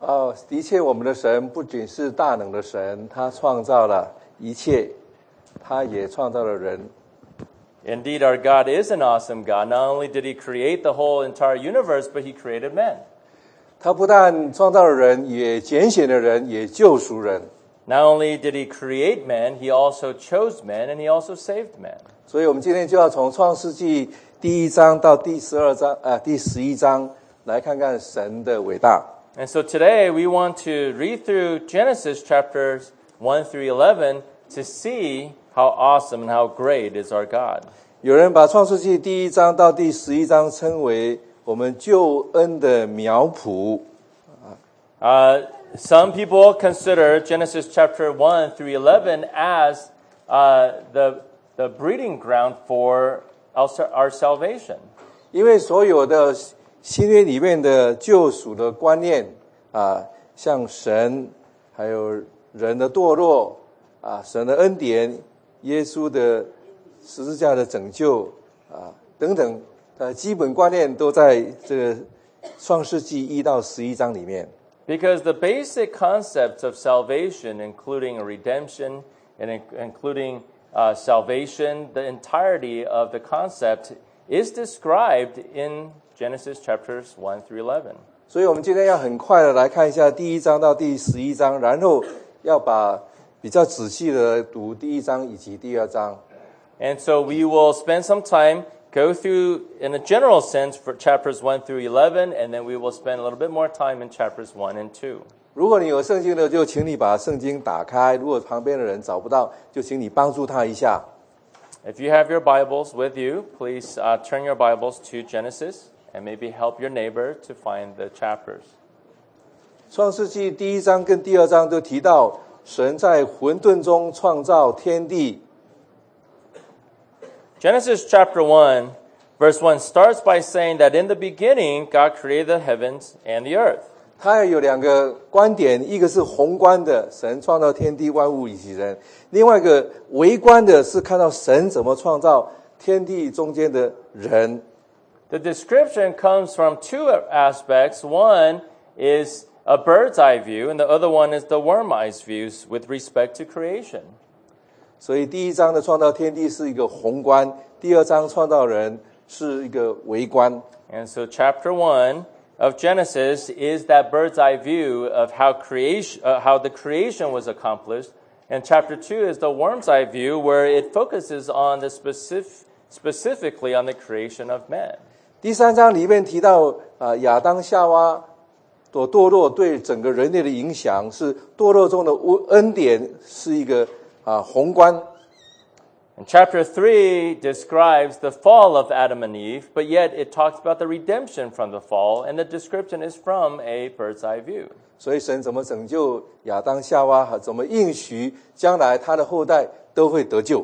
的确，我们的神不仅是大能的神，他创造了一切，他也创造了人。 Indeed, our God is an awesome God. Not only did He create the whole entire universe, but He created man. 他不但创造了人，也拣选了人，也救赎人。 Not only did He create man, He also chose man, and He also saved man. 所以我们今天就要从创世纪第1章到第11章来看看神的伟大。 And so today we want to read through Genesis chapters 1 through 11 to see how awesome and how great is our God. 有人把创世纪第1章到第11章称为我们救恩的苗圃。 Some people consider Genesis chapter 1 through 11 as the breeding ground for our salvation. 因为所有的新约里面的救赎的观念像神，还有人的堕落神的恩典，耶稣的十字架的拯救等等基本观念都在这个创世纪1到11章里面。 Because the basic concepts of salvation, including redemption and including salvation, the entirety of the concept is described in Genesis chapters 1 through 11. 所以我们今天要很快的来看一下第1章到第11章，然后要把比较仔细的读第1章以及第2章。 And so we will spend some time, go through in a general sense for chapters 1 through 11, and then we will spend a little bit more time in chapters 1 and 2. 如果你有圣经的，就请你把圣经打开，如果旁边的人找不到，就请你帮助他一下。 If you have your Bibles with you, please turn your Bibles to Genesis and maybe help your neighbor to find the chapters. 创世纪第1章跟第2章都提到神在混沌中创造天地。 Genesis chapter 1, verse 1 starts by saying that in the beginning, God created the heavens and the earth. 它有2个观点，一个是宏观的，神创造天地万物以及人；另外一个微观的是看到神怎么创造天地中间的人。 The description comes from two aspects. One is a bird's eye view, and the other one is the worm eye views with respect to creation. 所以第1章的创造天地是一个宏观，第2章创造人是一个微观。 And so chapter 1 of Genesis is that bird's eye view of how the creation was accomplished, and chapter 2 is the worm's eye view where it focuses on the specifically on the creation of man. 第3章里面提到亚当夏娃所堕落对整个人类的影响，是堕落中的恩典，是一个宏观。 And chapter 3 describes the fall of Adam and Eve, but yet it talks about the redemption from the fall, and the description is from a bird's eye view. 所以神怎么拯救亚当夏娃，怎么应许将来他的后代都会得救。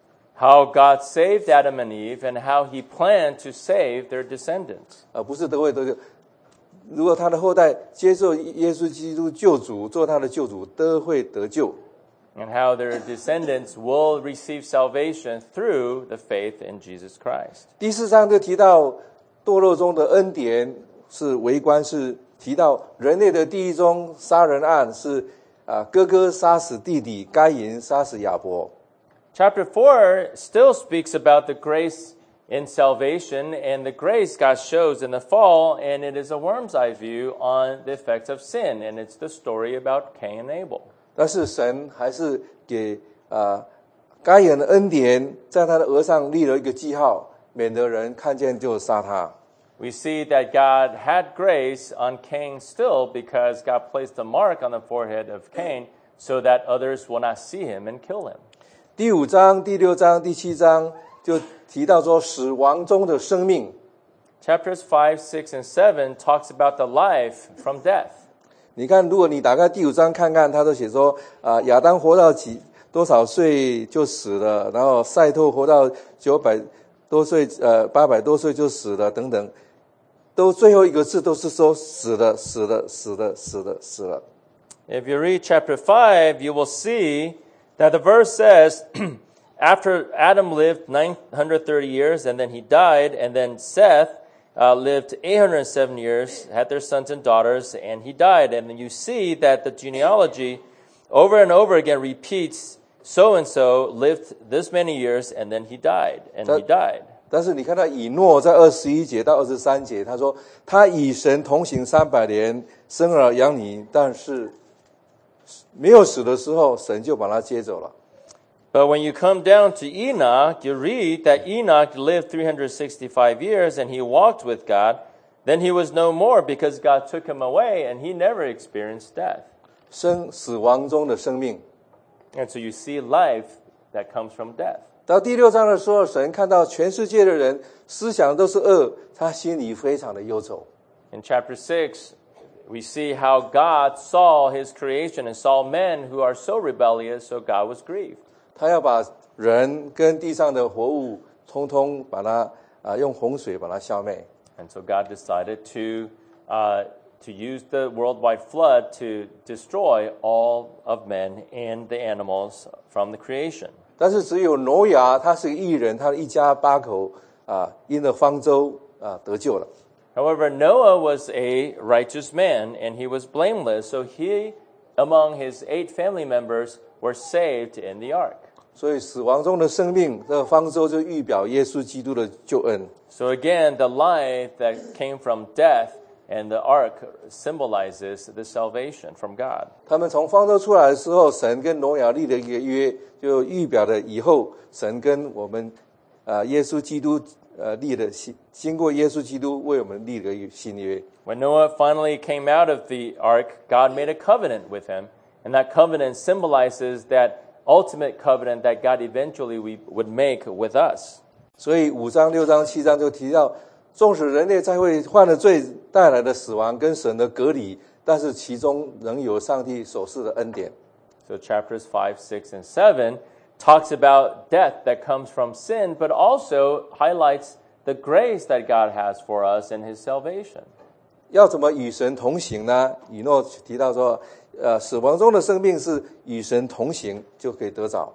How God saved Adam and Eve and how He planned to save their descendants. 不是都会得救，如果他的后代接受耶稣基督救主，做他的救主，都会得救。 And how their descendants will receive salvation through the faith in Jesus Christ. 第4章就提到堕落中的恩典是微观，是提到人类的第一宗杀人案是哥哥杀死弟弟，该隐杀死亚伯。 Chapter 4 still speaks about the grace in salvation and the grace God shows in the fall, and it is a worm's eye view on the effects of sin, and it's the story about Cain and Abel. 但是神还是给该隐的恩典，在他的额上立了一个记号，免得人看见就杀他。 We see that God had grace on Cain still because God placed a mark on the forehead of Cain so that others will not see him and kill him. 第5章、第6章、第7章就提到说死亡中的生命。 Chapters 5, 6, and 7 talks about the life from death. 你看，如果你打开第5章看看，他都写说亚当活到多少岁就死了，然后赛特活到900多岁800多岁就死了等等，都最后一个字都是说死了死了死了死了死了。 If you read chapter 5, you will see that the verse says, after Adam lived 930 years and then he died, and then Seth, lived 807 years, had their sons and daughters, and he died. And then you see that the genealogy over and over again repeats, so-and-so lived this many years, and then he died, and he died. 但是你看到以诺在21节到23节，他说他与神同行300年，生儿养女，但是没有死的时候，神就把他接走了。 But when you come down to Enoch, you read that Enoch lived 365 years and he walked with God. Then he was no more because God took him away and he never experienced death. 死亡中的生命。 And so you see life that comes from death. 到第6章的时候，神看到全世界的人思想都是恶，他心里非常的忧愁。 In chapter 6, we see how God saw his creation and saw men who are so rebellious, so God was grieved. 他要把人跟地上的活物通通把它用洪水把它消灭。 And so God decided to use the worldwide flood to destroy all of men and the animals from the creation. 但是只有挪亚，他是个义人，他的一家8口因着方舟得救了。 However, Noah was a righteous man, and he was blameless, so he, among his 8 family members, were saved in the ark. 所以死亡中的生命，这个方舟就预表耶稣基督的救恩。 So again, the life that came from death and the ark symbolizes the salvation from God. 他们从方舟出来的时候，神跟挪亚立了一个约，就预表的以后神跟我们耶稣基督立的经过耶稣基督为我们立了一个新约。 When Noah finally came out of the ark, God made a covenant with him, and that covenant symbolizes that ultimate covenant that God eventually would make with us. 所以5章、6章、7章就提到，纵使人类在会犯了罪带来的死亡跟神的隔离，但是其中仍有上帝所赐的恩典。 So chapters 5, 6, and 7 talks about death that comes from sin, but also highlights the grace that God has for us in his salvation. 要怎么与神同行呢？以诺提到说，死亡中的生命是与神同行就可以得着。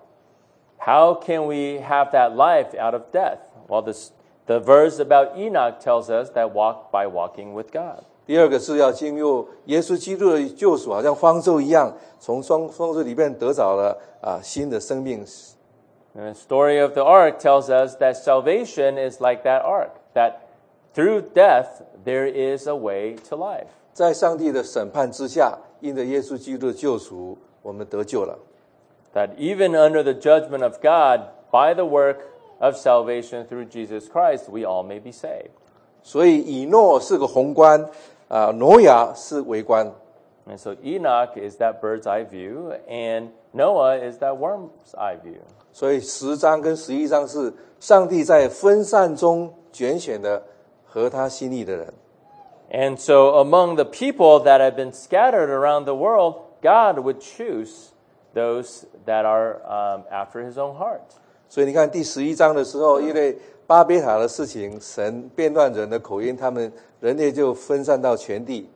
How can we have that life out of death? Well, the verse about Enoch tells us that walk by walking with God. 第二个是要进入耶稣基督的救赎，好像方舟一样，从方舟里面得着了新的生命。 And the story of the ark tells us that salvation is like that ark, that through death there is a way to life. 在上帝的审判之下，因着耶稣基督的救赎，我们得救了。 That even under the judgment of God, by the work of salvation through Jesus Christ, we all may be saved. 所以以诺是个宏观，挪亚是微观。 And so Enoch is that bird's eye view, and Noah is that worm's eye view. 所以10章跟11章是上帝在分散中拣选的合他心意的人。 And so among the people that have been scattered around the world, God would choose those that are after his own heart. 所以你看第11章的时候，因为巴别塔的事情，神变乱人的口音，人类就分散到全地。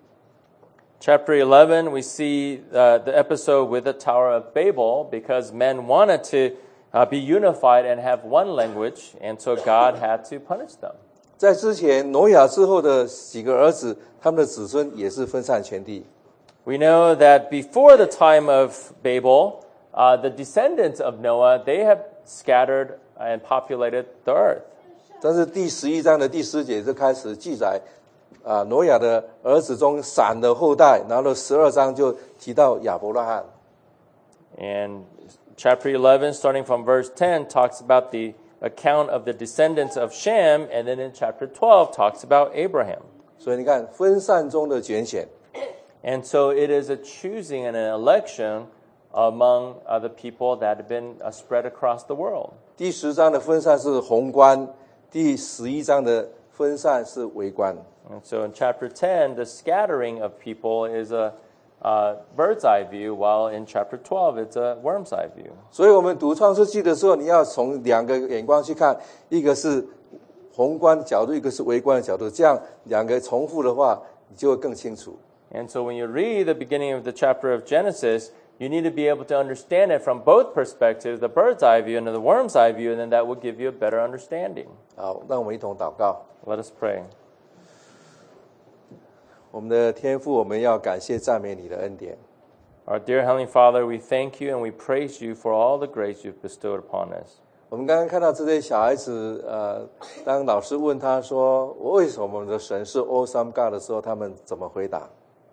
Chapter 11, we see the episode with the Tower of Babel because men wanted to be unified and have one language, and so God had to punish them. 在之前挪亚之后的几个儿子，他们的子孙也是分散全地。 We know that before the time of Babel, the descendants of Noah, they have scattered and populated the earth. 但是第11章的第10节就开始记载，挪亚的儿子中闪的后代，然后12章就提到亚伯拉罕。 And chapter 11, starting from verse 10, talks about the account of the descendants of Shem, and then in chapter 12 talks about Abraham. 所以你看，分散中的拣选。 And so it is a choosing and an election among the people that have been spread across the world. 第10章的分散是宏观，第11章的分散是微观。 And so in chapter 10, the scattering of people is a bird's eye view, while in chapter 12, it's a worm's eye view. 所以我们读创世纪的时候，你要从2个眼光去看，一个是宏观的角度，一个是微观的角度，这样2个重复的话，你就会更清楚。 And so when you read the beginning of the chapter of Genesis, you need to be able to understand it from both perspectives, the bird's eye view and the worm's eye view, and then that will give you a better understanding. 好，让我们一同祷告。 Let us pray. 我们的天父，我们要感谢赞美你的恩典。 Our dear Heavenly Father, we thank you and we praise you for all the grace you've bestowed upon us. 我们刚刚看到这些小孩子，当老师问他说为什么我们的神是 Awesome God 的时候，他们怎么回答？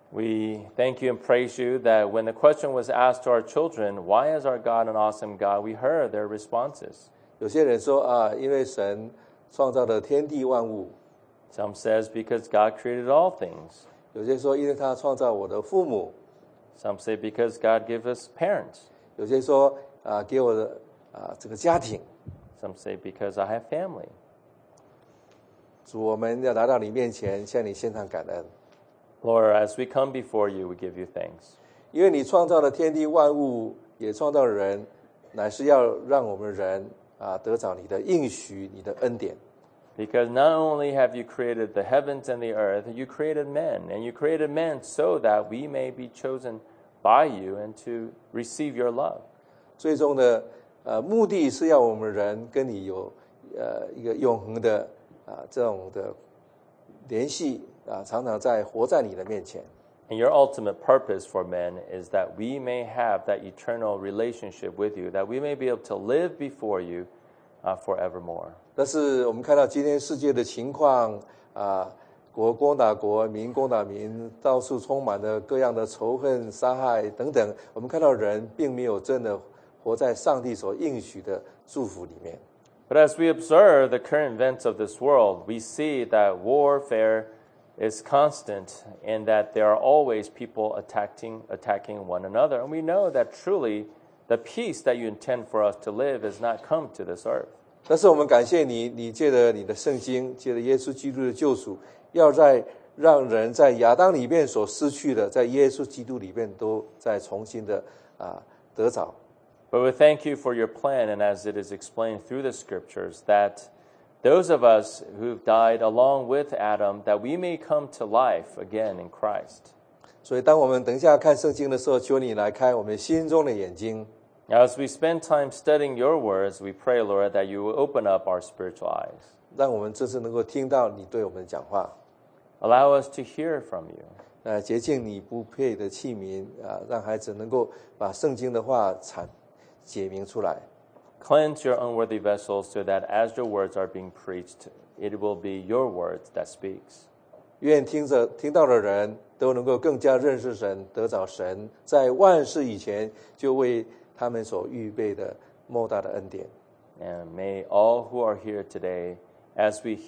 We thank you and praise you that when the question was asked to our children, why is our God an awesome God, we heard their responses. 有些人说因为神创造了天地万物； Some says because God created all things. 有些说因为他创造我的父母； Some say because God gave us parents. 有些说给我的这个家庭。 Some say because I have family. 主，我们要来到你面前，向你献上感恩， Lord, as we come before you, we give you thanks. 因为你创造了天地万物，也创造了人，乃是要让我们人得着你的应许，你的恩典。 Because not only have you created the heavens and the earth, you created men. And you created men so that we may be chosen by you and to receive your love. 最终的目的是要我们人跟你有一个永恒的这种的联系常常在活在你的面前。 And your ultimate purpose for men is that we may have that eternal relationship with you, that we may be able to live before you forevermore. 但是我们看到今天世界的情况国攻打国，民攻打民，到处充满了各样的仇恨、杀害等等。我们看到人并没有真的活在上帝所应许的祝福里面。 But as we observe the current events of this world, we see that warfare is constant and that there are always people attacking one another. And we know that truly the peace that you intend for us to live has not come to this earth. 但是我们感谢你，你借着你的圣经，借着耶稣基督的救赎，要让人在亚当里面所失去的，在耶稣基督里面都再重新的得着。 But we thank you for your plan, and as it is explained through the scriptures, that those of us who've died along with Adam, that we may come to life again in Christ. 所以当我们等一下看圣经的时候，求你来开我们心中的眼睛， Now, as we spend time studying your words, we pray, Lord, that you will open up our spiritual eyes. 让我们这次能够听到你对我们的讲话， Allow us to hear from you. 洁净你不配的器皿让孩子能够把圣经的话解明出来。 Cleanse your unworthy vessels so that as your words are being preached, it will be your words that speaks. 愿听到的人都能够更加认识神，得着神在万事以前就为他们所预备的莫大的恩典。 And may all who are here today, as we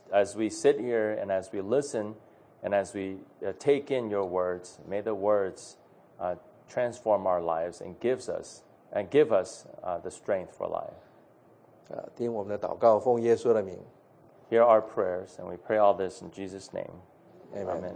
sit here and as we listen and as we take in your words, may the words transform our lives and give us the strength for life. 听我们的祷告，奉耶稣的名。 Hear our prayers, and we pray all this in Jesus' name. Amen.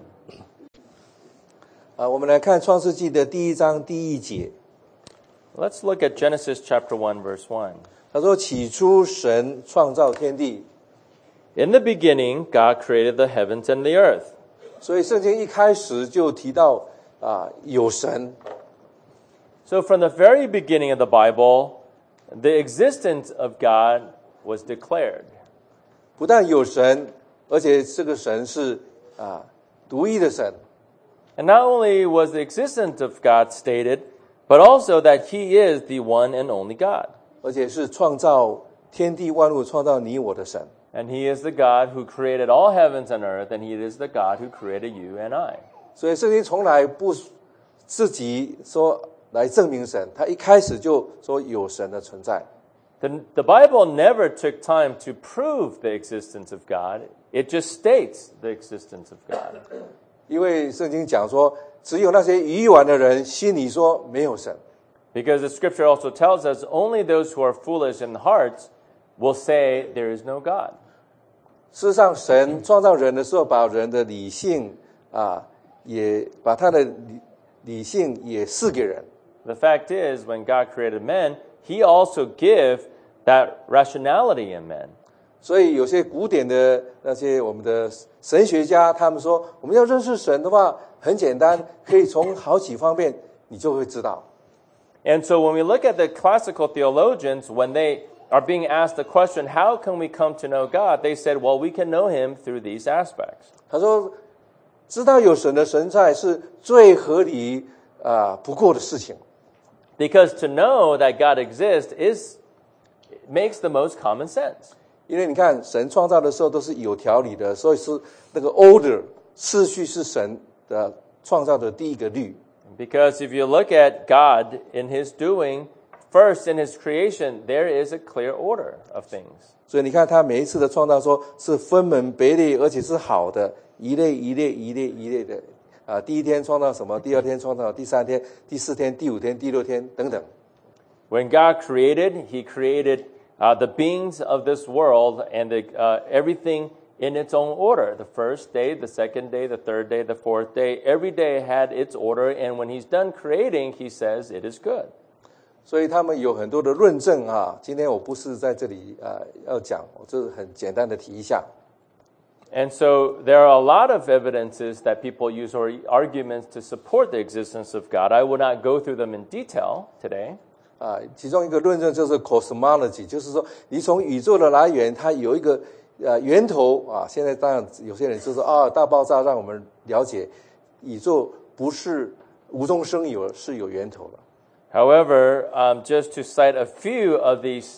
Amen. 我们来看创世纪的第1章第1节。 Let's look at Genesis chapter 1, verse 1. 他说：“起初神创造天地。” In the beginning, God created the heavens and the earth. 所以圣经一开始就提到有神。 So from the very beginning of the Bible, the existence of God was declared. 不但有神，而且这个神是独一的神。 And not only was the existence of God stated, but also that He is the one and only God. 而且是创造天地万物、创造你我的神。 And He is the God who created all heavens and earth, and He is the God who created you and I. 所以圣经从来不自己说来证明神，他一开始就说有神的存在。 The Bible never took time to prove the existence of God. It just states the existence of God. 因为圣经讲说，只有那些愚顽的人心里说没有神。 Because the scripture also tells us only those who are foolish in hearts will say there is no God. 事实上，神创造人的时候，把人的理性也把他的理性也赐给人。 The fact is, when God created men, He also gave that rationality in men. 所以有些古典的那些我们的神学家，他们说，我们要认识神的话，很简单，可以从好几方面，你就会知道。 And so when we look at the classical theologians, when they are being asked the question, how can we come to know God? They said, well, we can know Him through these aspects. 他说， 知道有神的神在是最合理不过的事情。 Because to know that God exists makes the most common sense. 因为你看神创造的时候都是有条理的，所以是那个 order 次序是神的创造的第一个律。 Because if you look at God in His doing, first in His creation, there is a clear order of things. 所以你看他每一次的创造说是分门别类，而且是好的，一类一类一类一类的。第一天创造什么，第二天创造，第三天，第四天，第五天，第六天等等。 When God created, He created the beings of this world and everything in its own order. The first day, the second day, the third day, the fourth day. Every day had its order, and when He's done creating, He says it is good. 所以他们有很多的论证今天我不是在这里要讲，我就是很简单的提一下。 And so there are a lot of evidences that people use or arguments to support the existence of God. I will not go through them in detail today. 其中一个论证就是 cosmology， 就是说你从宇宙的来源，它有一个源头现在当然有些人就说大爆炸让我们了解宇宙不是无中生有，是有源头的。 However, just to cite a few of these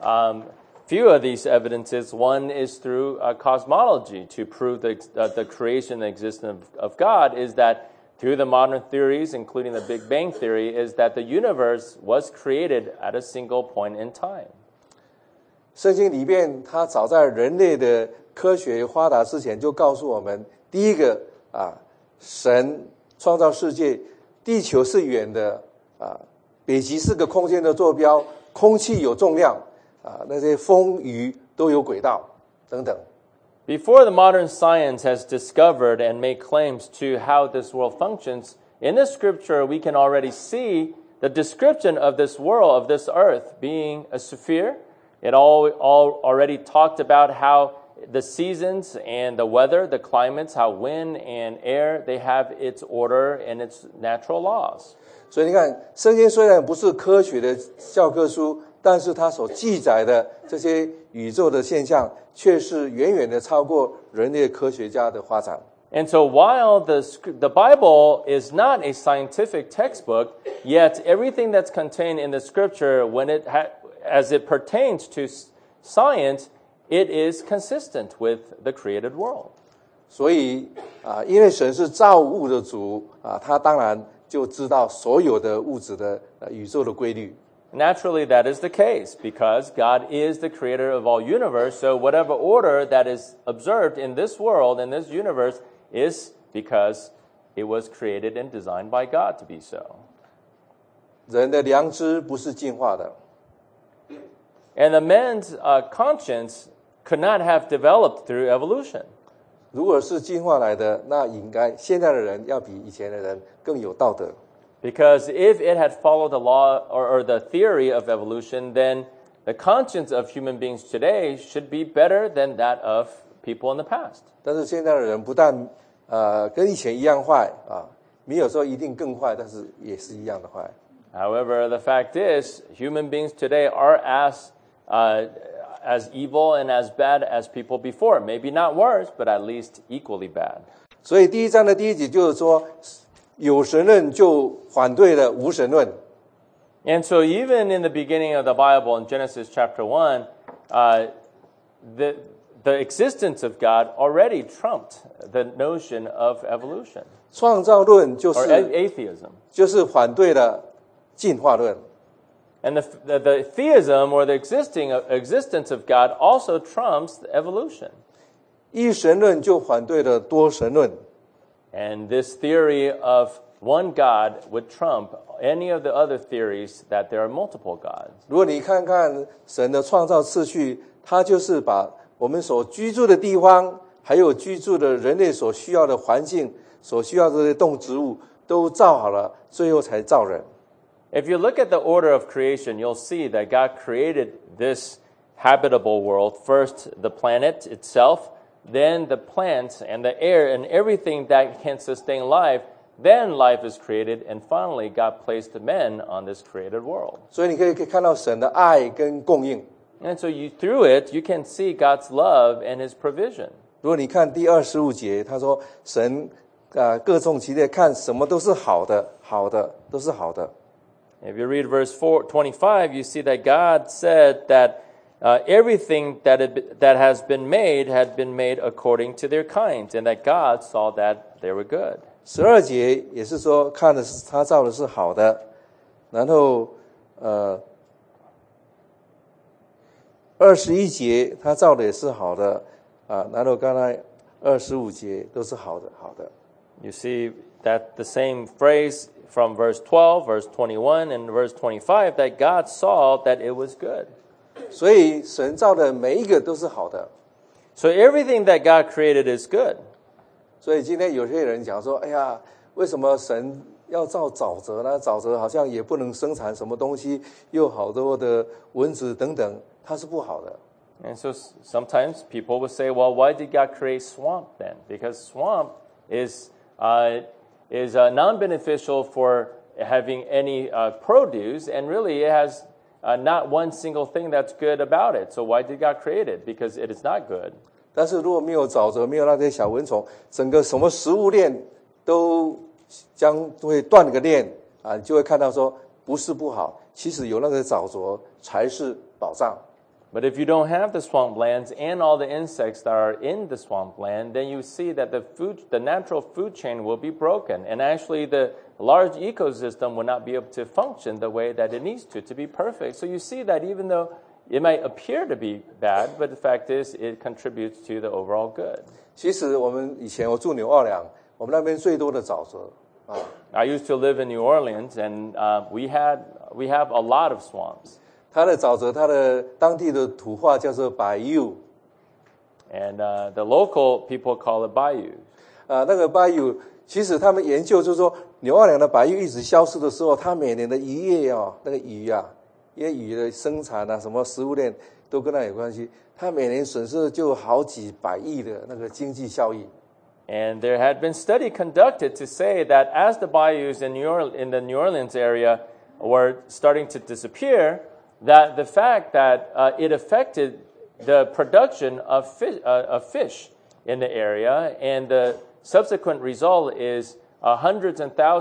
evidences, one is through cosmology to prove the creation and existence of God is that through the modern theories, including the Big Bang Theory, is that the universe was created at a single point in time. 圣经里面它早在人类的科学发达之前就告诉我们，第一个神创造世界，地球是圆的北极是个空间的坐标，空气有重量那些风雨都有轨道等等。 Before the modern science has discovered and made claims to how this world functions, in the scripture we can already see the description of this world, of this earth, being a sphere. It all already talked about how the seasons and the weather, the climates, how wind and air, they have its order and its natural laws. 所以你看，圣经虽然不是科学的教科书，但是它所记载的这些宇宙的现象，却是远远的超过人类科学家的发展。 And so while the Bible is not a scientific textbook, yet everything that's contained in the scripture, as it pertains to science, it is consistent with the created world. 所以因为神是造物的主他当然就知道所有的物质的宇宙的规律。 Naturally, that is the case because God is the creator of all universe. So whatever order that is observed in this world, in this universe, is because it was created and designed by God to be so. 人的良知不是进化的。 And the man's conscience could not have developed through evolution. 如果是进化来的，那应该现在的人要比以前的人更有道德。 Because if it had followed the law or the theory of evolution, then the conscience of human beings today should be better than that of people in the past. 但是现在的人不但跟以前一样坏没有说一定更坏，但是也是一样的坏。 However, the fact is, human beings today are as evil and as bad as people before. Maybe not worse, but at least equally bad. 所以第一章的第一节就是说，有神论就反对了无神论。 And so even in the beginning of the Bible, in Genesis chapter 1, the existence of God already trumped the notion of evolution. 创造论就 Or 是 atheism. 就是反对了进化论。 And the theism or the existence of God also trumps evolution. 一神论就反对了多神论。 And this theory of one God would trump any of the other theories that there are multiple gods. 如果你看看神的创造次序，它就是把我们所居住的地方，还有居住的人类所需要的环境，所需要的这些动植物，都造好了，最后才造人。 If you look at the order of creation, you'll see that God created this habitable world. First, the planet itself, then the plants and the air and everything that can sustain life. Then life is created, and finally God placed men on this created world. 所以你可以看到神的爱跟供应。 And so through it, you can see God's love and His provision. 如果你看第25节，他说神各种其列，看什么都是好的，好的都是好的。 If you read verse 25, you see that God said that everything that has been made had been made according to their kind, and that God saw that they were good. 12节也是说，看的是他造的是好的，然后21节他造的也是好的然后刚才25节都是好的，好的。 You see that the same phrase from verse 12, verse 21, and verse 25, that God saw that it was good. 所以神造的每一个都是好的。 So everything that God created is good. 所以今天有些人讲说，哎呀，为什么神要造沼泽呢？沼泽好像也不能生产什么东西，又好多的蚊子等等，它是不好的。 And so sometimes people will say, well, why did God create swamp then? Because swamp is non-beneficial for having any produce, and really it has not one single thing that's good about it. So why did God create it? Because it is not good. 但是如果没有沼泽，没有那些小蚊虫，整个什么食物链都将会断个链就会看到说不是不好，其实有那个沼泽才是宝藏。 But if you don't have the swamplands and all the insects that are in the swampland, then you see that the natural food chain will be broken, and actually the large ecosystem will not be able to function the way that it needs to be perfect. So you see that even though it might appear to be bad, but the fact is it contributes to the overall good. 其实我们以前我住纽奥良，我们那边最多的沼泽 I used to live in New Orleans, and we have a lot of swamps. 它的沼泽，它的当地的土话叫做 bayou， and the local people call it bayou. 那个 bayou， 其实他们研究就是说，纽奥良的 bayou 一直消失的时候，它每年的渔业那个鱼因为鱼的生产什么食物链都跟它有关系，它每年损失就好几百亿的那个经济效益。 And there had been study conducted to say that as the bayous in the New Orleans area were starting to disappear, that the fact that it affected the production of fish in the area, and the subsequent result is hundreds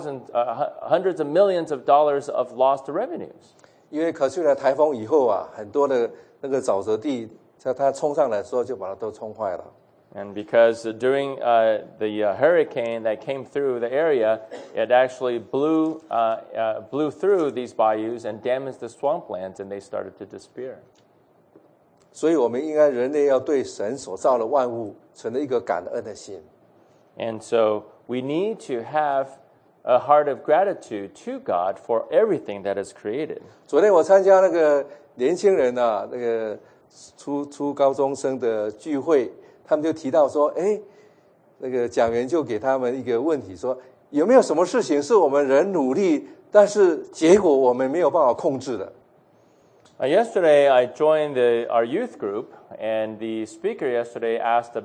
of millions of dollars of lost revenues. 因为可去了台风以后很多的那个沼泽地，在它冲上来的时候就把它都冲坏了。 And because during the hurricane that came through the area, it actually blew through these bayous and damaged the swamplands, and they started to disappear. 所以我们应该人类要对神所造的万物存着一个感恩的心。 And so we need to have a heart of gratitude to God for everything that is created. 昨天我参加那个年轻人那个初高中生的聚会。他们就提到说，那个讲员就给他们一个问题说，有没有什么事情是我们人努力，但是结果我们没有办法控制的？ Yesterday, I joined our youth group, and the speaker yesterday asked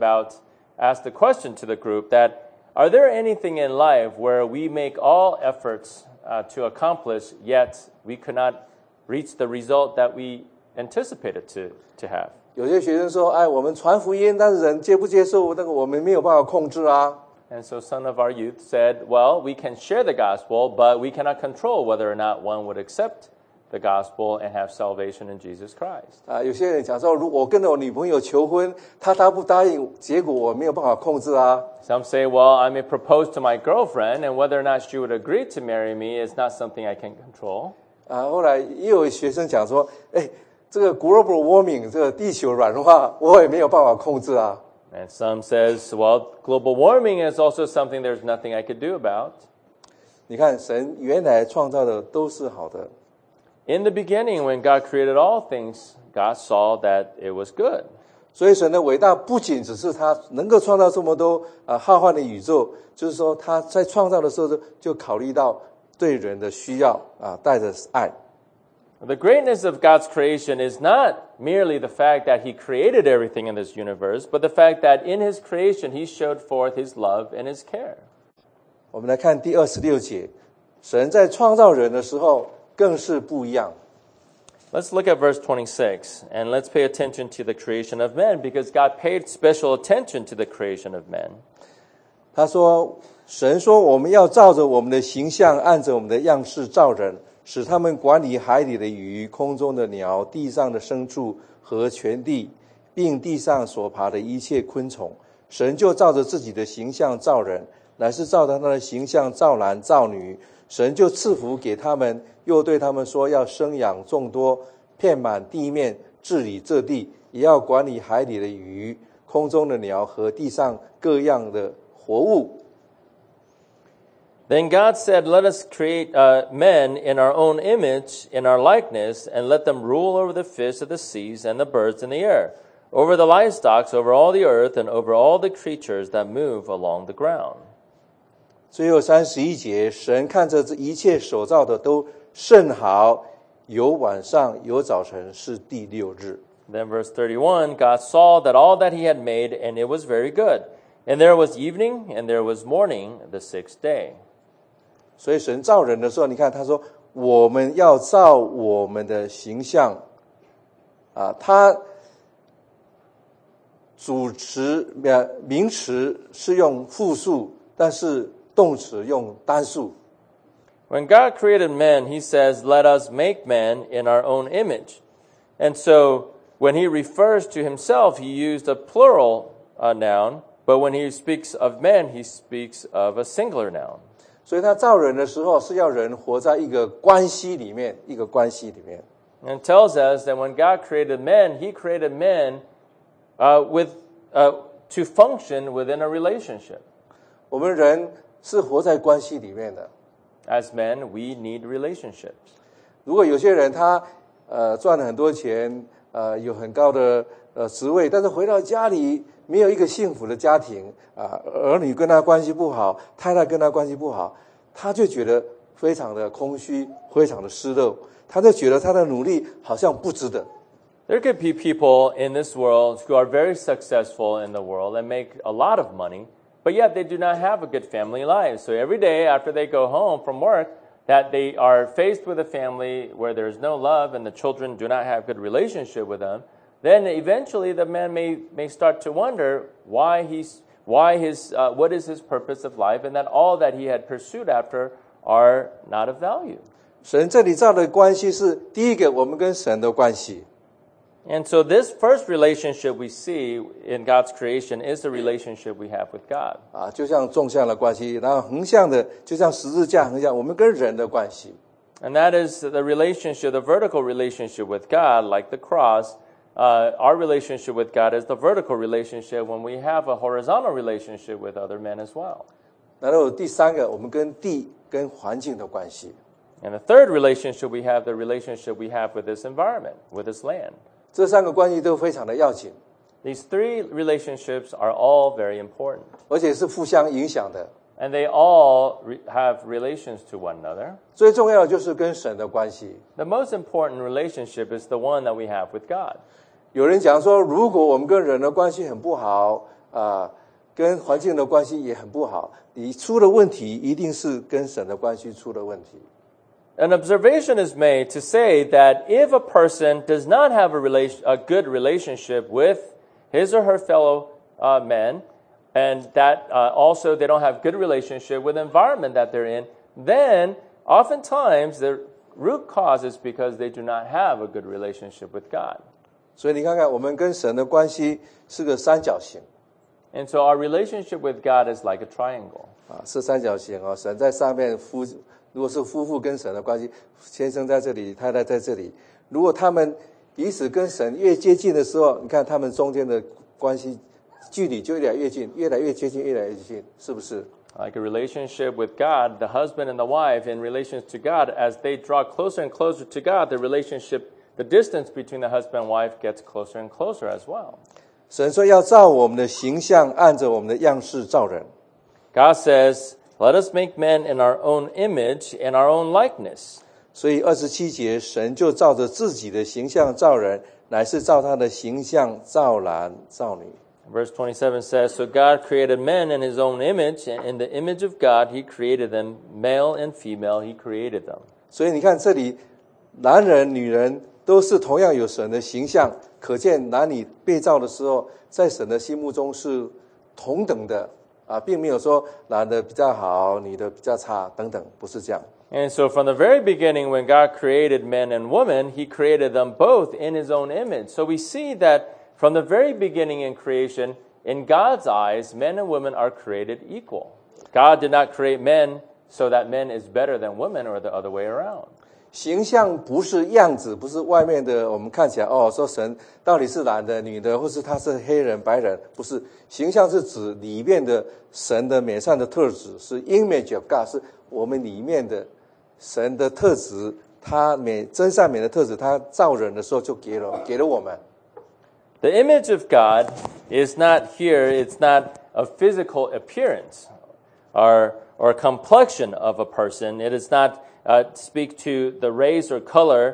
the question to the group that, are there anything in life where we make all efforts to accomplish, yet we could not reach the result that we anticipated to have? 有些学生说，我们传福音，但是人接不接受那个我们没有办法控制啊。 And so some of our youth said, well, we can share the gospel, but we cannot control whether or not one would accept the gospel and have salvation in Jesus Christ. 有些人讲说，如果我跟我女朋友求婚，她答不答应，结果我没有办法控制啊。 Some say, well, I may propose to my girlfriend, and whether or not she would agree to marry me is not something I can control. 后来也有学生讲说，这个 global warming 这个地球暖化，我也没有办法控制啊。 And some says, well, global warming is also something there's nothing I could do about. 你看，神原来创造的都是好的。 In the beginning, when God created all things, God saw that it was good. 所以神的伟大不仅只是他能够创造这么多浩瀚的宇宙，就是说他在创造的时候就考虑到对人的需要带着爱。 The greatness of God's creation is not merely the fact that He created everything in this universe, but the fact that in His creation He showed forth His love and His care. 我们来看第26节，神在创造人的时候更是不一样。 Let's look at verse 26, and let's pay attention to the creation of men, because God paid special attention to the creation of men. 他说， 神说我们要照着我们的形象，按着我们的样式造人，使他们管理海里的鱼、空中的鸟、地上的牲畜和全地，并地上所爬的一切昆虫。神就照着自己的形象造人，乃是照着他的形象造男造女。神就赐福给他们，又对他们说，要生养众多，遍满地面，治理这地，也要管理海里的鱼、空中的鸟和地上各样的活物。 Then God said, let us create men in our own image, in our likeness, and let them rule over the fish of the seas and the birds in the air, over the livestock, over all the earth, and over all the creatures that move along the ground. 最后31节，神看着这一切所造的都甚好，有晚上有早晨，是第6日。 Then verse 31, God saw that all that he had made, and it was very good. And there was evening, and there was morning, the 6th day. 所以神造人的时候，你看他说我们要照我们的形象他主词名词是用复数，但是动词用单数。 When God created man, he says, let us make man in our own image. And so when he refers to himself, he used a plural noun, but when he speaks of man, he speaks of a singular noun. 所以他造人的时候是要人活在一个关系里面，一个关系里面。 And it tells us that when God created men, he created men to function within a relationship. 我们人是活在关系里面的。 As men, we need relationships. 如果有些人他赚了很多钱，有很高的职位，但是回到家里没有一个幸福的家庭儿女跟他关系不好，太太跟他关系不好，他就觉得非常的空虚，非常的失落，他就觉得他的努力好像不值得。 There could be people in this world who are very successful in the world and make a lot of money, but yet they do not have a good family life. So every day after they go home from work, that they are faced with a family where there is no love and the children do not have good relationship with them, then eventually the man may start to wonder what is his purpose of life, and that all that he had pursued after are not of value. 神这里造的关系是第一个，我们跟神的关系。 And so this first relationship we see in God's creation is the relationship we have with God. 就像纵向的关系，然后横向的就像十字架横向，我们跟人的关系。 And that is the relationship, the vertical relationship with God, like the cross. Our relationship with God is the vertical relationship when we have a horizontal relationship with other men as well. 然后第三个，我们跟地跟环境的关系。 And the third relationship we have, the relationship we have with this environment, with this land. 这三个关系都非常的要紧， These three relationships are all very important. 而且是互相影响的。 And they all have relations to one another. 最重要的就是跟神的关系。 The most important relationship is the one that we have with God. 有人讲说，如果我们跟人的关系很不好跟环境的关系也很不好，你出的问题一定是跟神的关系出了问题。 An observation is made to say that if a person does not have a good relationship with his or her fellow men, and that also they don't have good relationship with the environment that they're in, then oftentimes the root cause is because they do not have a good relationship with God. 所以你看看，我们跟神的关系是个三角形。 And so our relationship with God is like a triangle. 是三角形神在上面如果是夫妇跟神的关系，先生在这里，太太在这里，如果他们彼此跟神越接近的时候，你看他们中间的关系距离就越来越近，越来越接近，越来越近，是不是？ Like a relationship with God, the husband and the wife in relation to God, as they draw closer and closer to God, the relationship, the distance between the husband and wife gets closer and closer as well. 神说要照我们的形象，按着我们的样式造人。 God says, let us make men in our own image, in our own likeness. 所以27节，神就照着自己的形象造人，乃是照他的形象造男造女。 Verse 27 says, so God created men in his own image, and in the image of God he created them, male and female he created them. 所以你看这里，男人女人都是同样有神的形象，可见男女被造的时候，在神的心目中是同等的并没有说男的比较好，女的比较差等等，不是这样。 And so from the very beginning, when God created men and women, He created them both in His own image. So we see that from the very beginning in creation, in God's eyes, men and women are created equal. God did not create men so that men is better than women or the other way around. 形象不是样子，不是外面的我们看起来说神到底是男的女的，或是他是黑人白人，不是。形象是指里面的神的美善的特质，是 image of God， 是我们里面的神的特质，他真善美的特质，他造人的时候就给了我们。 The image of God is not here, it's not a physical appearance or complexion of a person. It does not speak to the race or color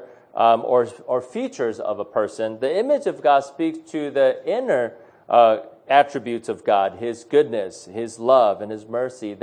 or features of a person. The image of God speaks to the inner attributes of God, His goodness, His love, and His mercy.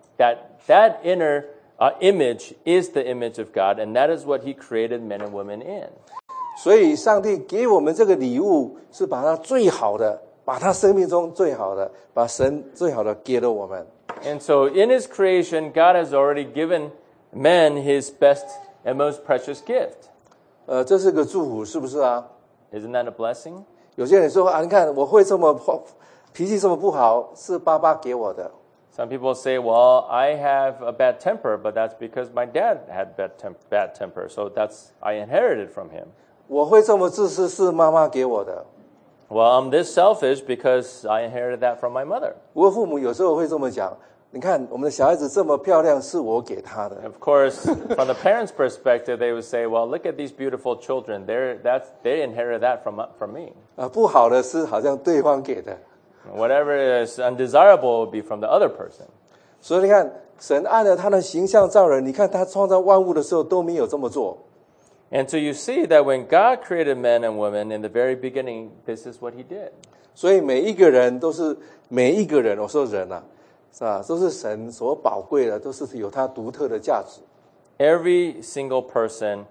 That inner image is the image of God, and that is what He created men and women in. 所以上帝给我们这个礼物，是把他最好的，把他生命中最好的，把神最好的给了我们。 And so in His creation, God has already given men His best and most precious gift. 这是个祝福，是不是啊？ Isn't that a blessing? 有些人说你看我会这么脾气这么不好，是爸爸给我的。 Some people say, well, I have a bad temper, but that's because my dad had bad temper, so I inherited from him. 我会这么自私，是妈妈给我的。 Well, I'm this selfish because I inherited that from my mother. 我父母有时候会这么讲，你看我们的小孩子这么漂亮，是我给他的。 Of course, from the parents' perspective, they would say, well, look at these beautiful children. They inherited that from me. 不好的是好像对方给的。 Whatever is undesirable would be from the other person. 所以你看，神按了他的形象造人，你看他创造万物的时候都没有这么做。 And so you see that when God created men and women in the very beginning, this is what He did. 所以每一个人，我说人啊，是吧？都是神所宝贵的，都是有他独特的价值。 Every single person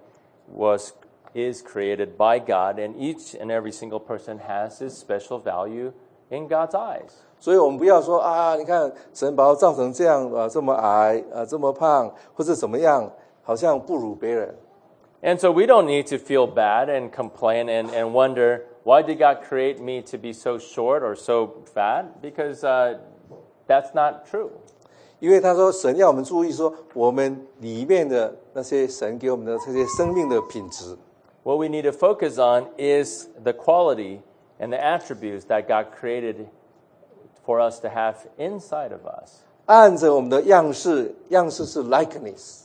is created by God, and each and every single person has his special value in God's eyes. 所以我们不要说你看神把我造成这样这么矮这么胖，或是怎么样，好像不如别人。 And so we don't need to feel bad and complain and wonder, why did God create me to be so short or so fat? Because that's not true. 因为他说神要我们注意说我们里面的那些神给我们的这些生命的品质。 What we need to focus on is the quality and the attributes that God created for us to have inside of us. 按着我们的样式是 likeness。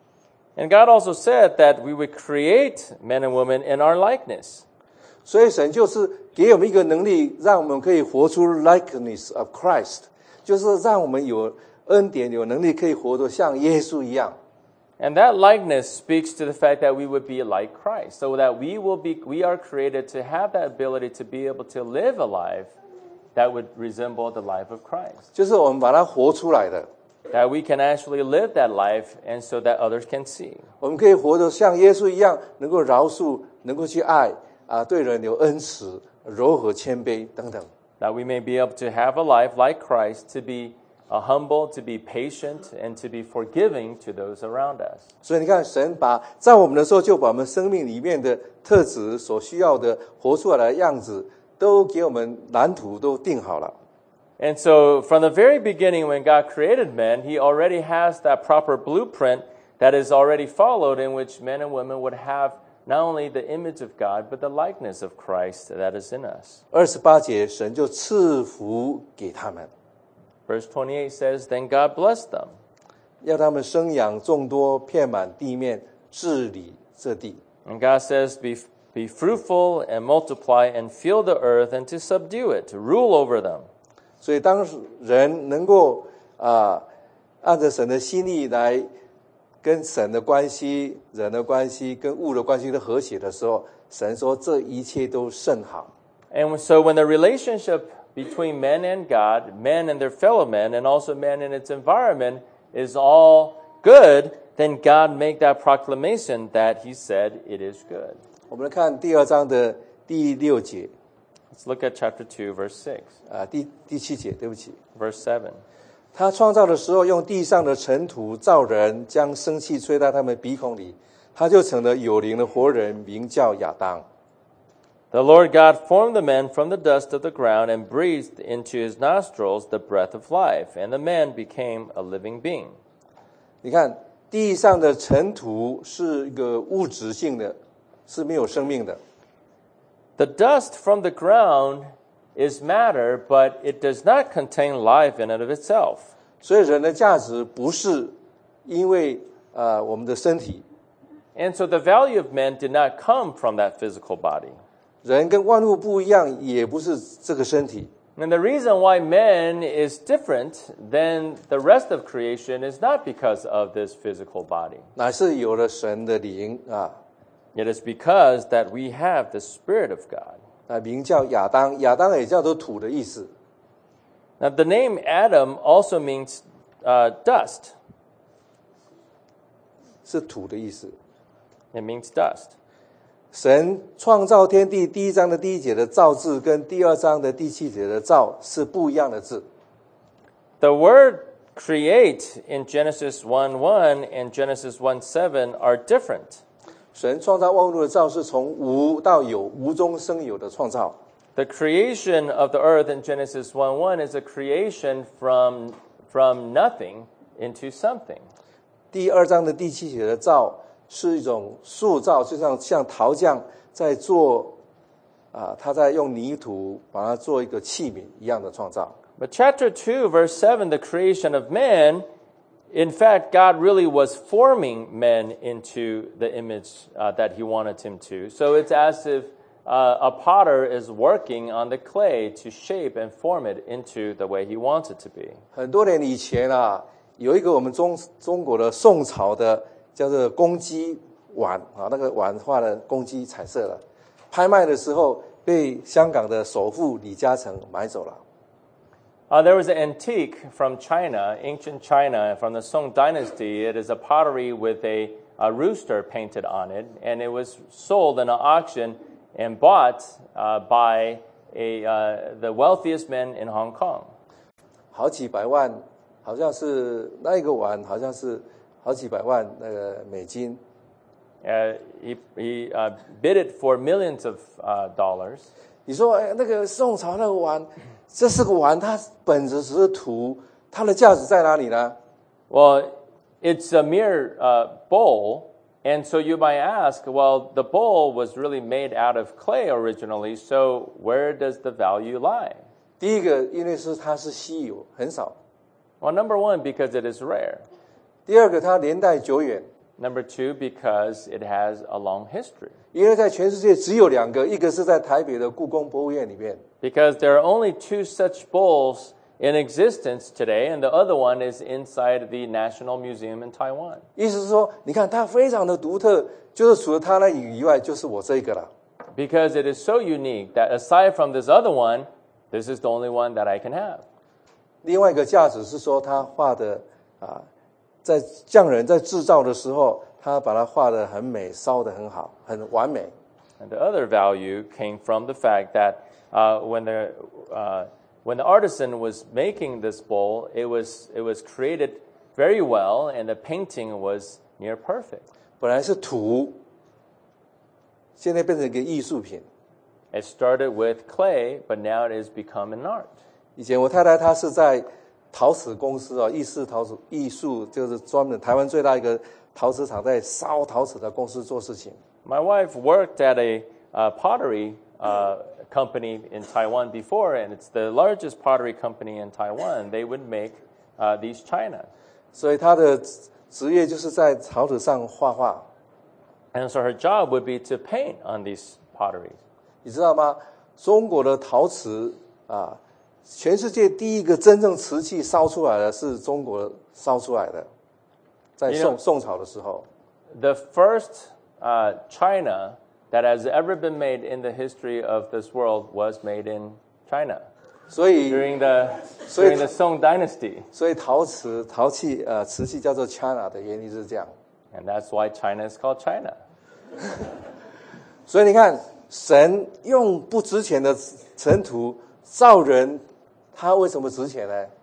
And God also said that we would create men and women in our likeness. 所以神就是给我们一个能力，让我们可以活出 likeness of Christ， 就是让我们有恩典有能力可以活得像耶稣一样。 And that likeness speaks to the fact that we would be like Christ, so that we are created to have that ability to be able to live a life that would resemble the life of Christ. 就是我们把它活出来的。 That we can actually live that life and so that others can see. 我们可以活得像耶稣一样，能够饶恕，能够去爱对人有恩慈、柔和、谦卑等等。 That we may be able to have a life like Christ, to be humble, to be patient, and to be forgiving to those around us. 所以你看，神在我们的时候，就把我们生命里面的特质所需要的活出来的样子，都给我们蓝图都定好了。 And so from the very beginning when God created men, He already has that proper blueprint that is already followed, in which men and women would have not only the image of God, but the likeness of Christ that is in us. 28节，神就赐福给他们。 Verse 28 says, Then God blessed them. 要他们生养众多，遍满地面，治理这地。 And God says, Be fruitful and multiply and fill the earth and to subdue it, to rule over them. 所以当人能够按着神的心意来跟神的关系、人的关系、跟物的关系的和谐的时候，神说这一切都甚好。 And so when the relationship between men and God, men and their fellow men, and also men in its environment is all good, then God make that proclamation that He said it is good. 我们来看第2章的第6节。 Let's look at chapter 2, verse 6. 第7节，对不起。 Verse 7. 他创造的时候，用地上的尘土造人，将生气吹到他们鼻孔里，他就成了有灵的活人，名叫亚当。 The Lord God formed the man from the dust of the ground and breathed into his nostrils the breath of life, and the man became a living being. 你看，地上的尘土是一个物质性的，是没有生命的。 The dust from the ground is matter, but it does not contain life in and of itself. 所以人的价值不是因为我们的身体， And so the value of men did not come from that physical body. 人跟万物不一样，也不是这个身体。 And the reason why man is different than the rest of creation is not because of this physical body. 乃是有了神的灵啊， It is because that we have the Spirit of God. 名叫亚当，亚当也叫做土的意思。 Now the name Adam also means dust. 是土的意思。 It means dust. 神创造天地第1章的第1节的造字，跟第2章的第7节的造是不一样的字。 The word create in Genesis 1:1 and Genesis 1:7 are different. 神创造万物的造是从无到有，无中生有的创造。 The creation of the earth in Genesis 1:1 is a creation from nothing into something. 第2章的第7节的造是一种塑造，就像陶匠在做他在用泥土把它做一个器皿一样的创造。 But chapter 2, verse 7, the creation of man, in fact, God really was forming men into the image that he wanted him to. So it's as if a potter is working on the clay to shape and form it into the way he wants it to be. 很多年以前有一个我们中国的宋朝的叫做公鸡碗那个碗画的公鸡彩色的，拍卖的时候被香港的首富李嘉诚买走了。 There was an antique from China, ancient China, from the Song Dynasty. It is a pottery with a rooster painted on it, and it was sold in an auction and bought by the wealthiest man in Hong Kong. 好几百万，好像是那一个碗，好像是好几百万那个美金。 He bid it for millions of dollars. 你说，那个宋朝那个碗，这是个碗，它本质只是土，它的价值在哪里呢？ Well, it's a mere bowl, and so you might ask, well, the bowl was really made out of clay originally, so where does the value lie? 第一个，因为它是稀有，很少； Well, number one, because it is rare. 第二个，它年代久远， Number two, because it has a long history. 因为在全世界只有2个，一个是在台北的故宫博物院里面， Because there are only 2 such bowls in existence today, and the other one is inside the National Museum in Taiwan. 意思是说，你看它非常的独特，就是除了它那以外，就是我这个了。 Because it is so unique that aside from this other one, this is the only one that I can have. 另外一个价值是说，他画的在匠人在制造的时候，他把它画得很美，烧得很好，很完美。 And the other value came from the fact that when the artisan was making this bowl, it was created very well, and the painting was near perfect. 本来是土，现在变成一个艺术品。 It started with clay, but now it has become an art. 以前我太太她是在陶瓷公司艺术就是专门台湾最大一个陶瓷厂，在烧陶瓷的公司做事情。 My wife worked at a pottery company in Taiwan before, and it's the largest pottery company in Taiwan. They would make these china. 所以她的职业就是在陶瓷上画画。 And so her job would be to paint on these potteries. 你知道吗？中国的陶瓷全世界第一个真正瓷器烧出来的是中国烧出来的，在宋朝的时候。 The first china that has ever been made in the history of this world was made in China 所以 during the Song Dynasty. 所以瓷器叫做 China 的原因是这样。 And that's why China is called China. 所以你看， 神用不值钱的尘土造人，他为什么值钱呢？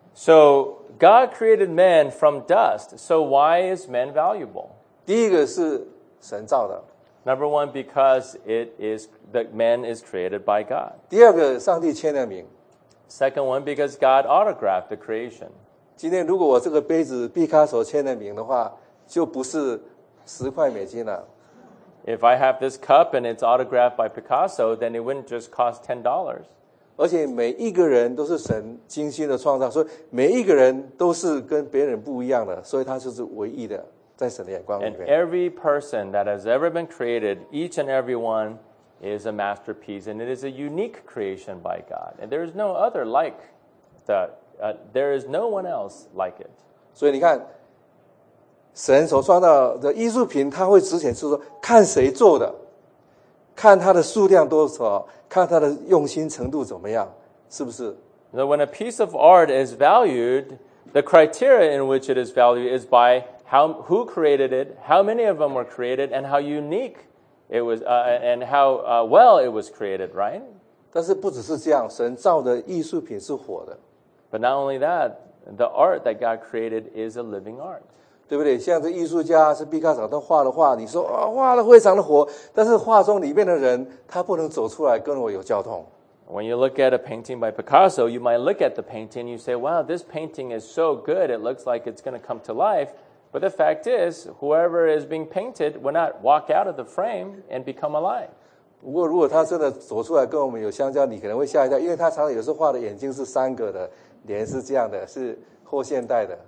So God created man from dust. So why is man valuable? 第一个是神造的， Number one, because that man is created by God. 第二个上帝签了名。 Second one, because God autographed the creation. 今天如果我这个杯子毕卡索签了名的话，就不是10块美金了。 If I have this cup and it's autographed by Picasso, then it wouldn't just cost $10. 而且每一个人都是神精心的创造，所以每一个人都是跟别人不一样的，所以他就是唯一的，在神的眼光里 And 面。 every person that has ever been created, each and every one is a masterpiece, and it is a unique creation by God. And there is no other like that. There is no one else like it. 所以你看，神所创造的艺术品，它会值钱，是说看谁做的，看它的数量多少，看它的用心程度怎么样，是不是？ So when a piece of art is valued, the criteria in which it is valued is by who created it, how many of them were created, and how unique it was, and how well it was created, right? 但是不只是这样，神造的艺术品是活的， But not only that, the art that God created is a living art. 对不对？像这艺术家是毕卡索他画的画，你说画的非常的活，但是画中里面的人他不能走出来跟我有交通。 When you look at a painting by Picasso, you might look at the painting and you say, wow, this painting is so good, it looks like it's going to come to life. But the fact is, whoever is being painted will not walk out of the frame and become alive. 不过如果他真的走出来跟我们有相交，你可能会吓一跳，因为他常常有时候画的眼睛是3个的，脸是这样的，是后现代的。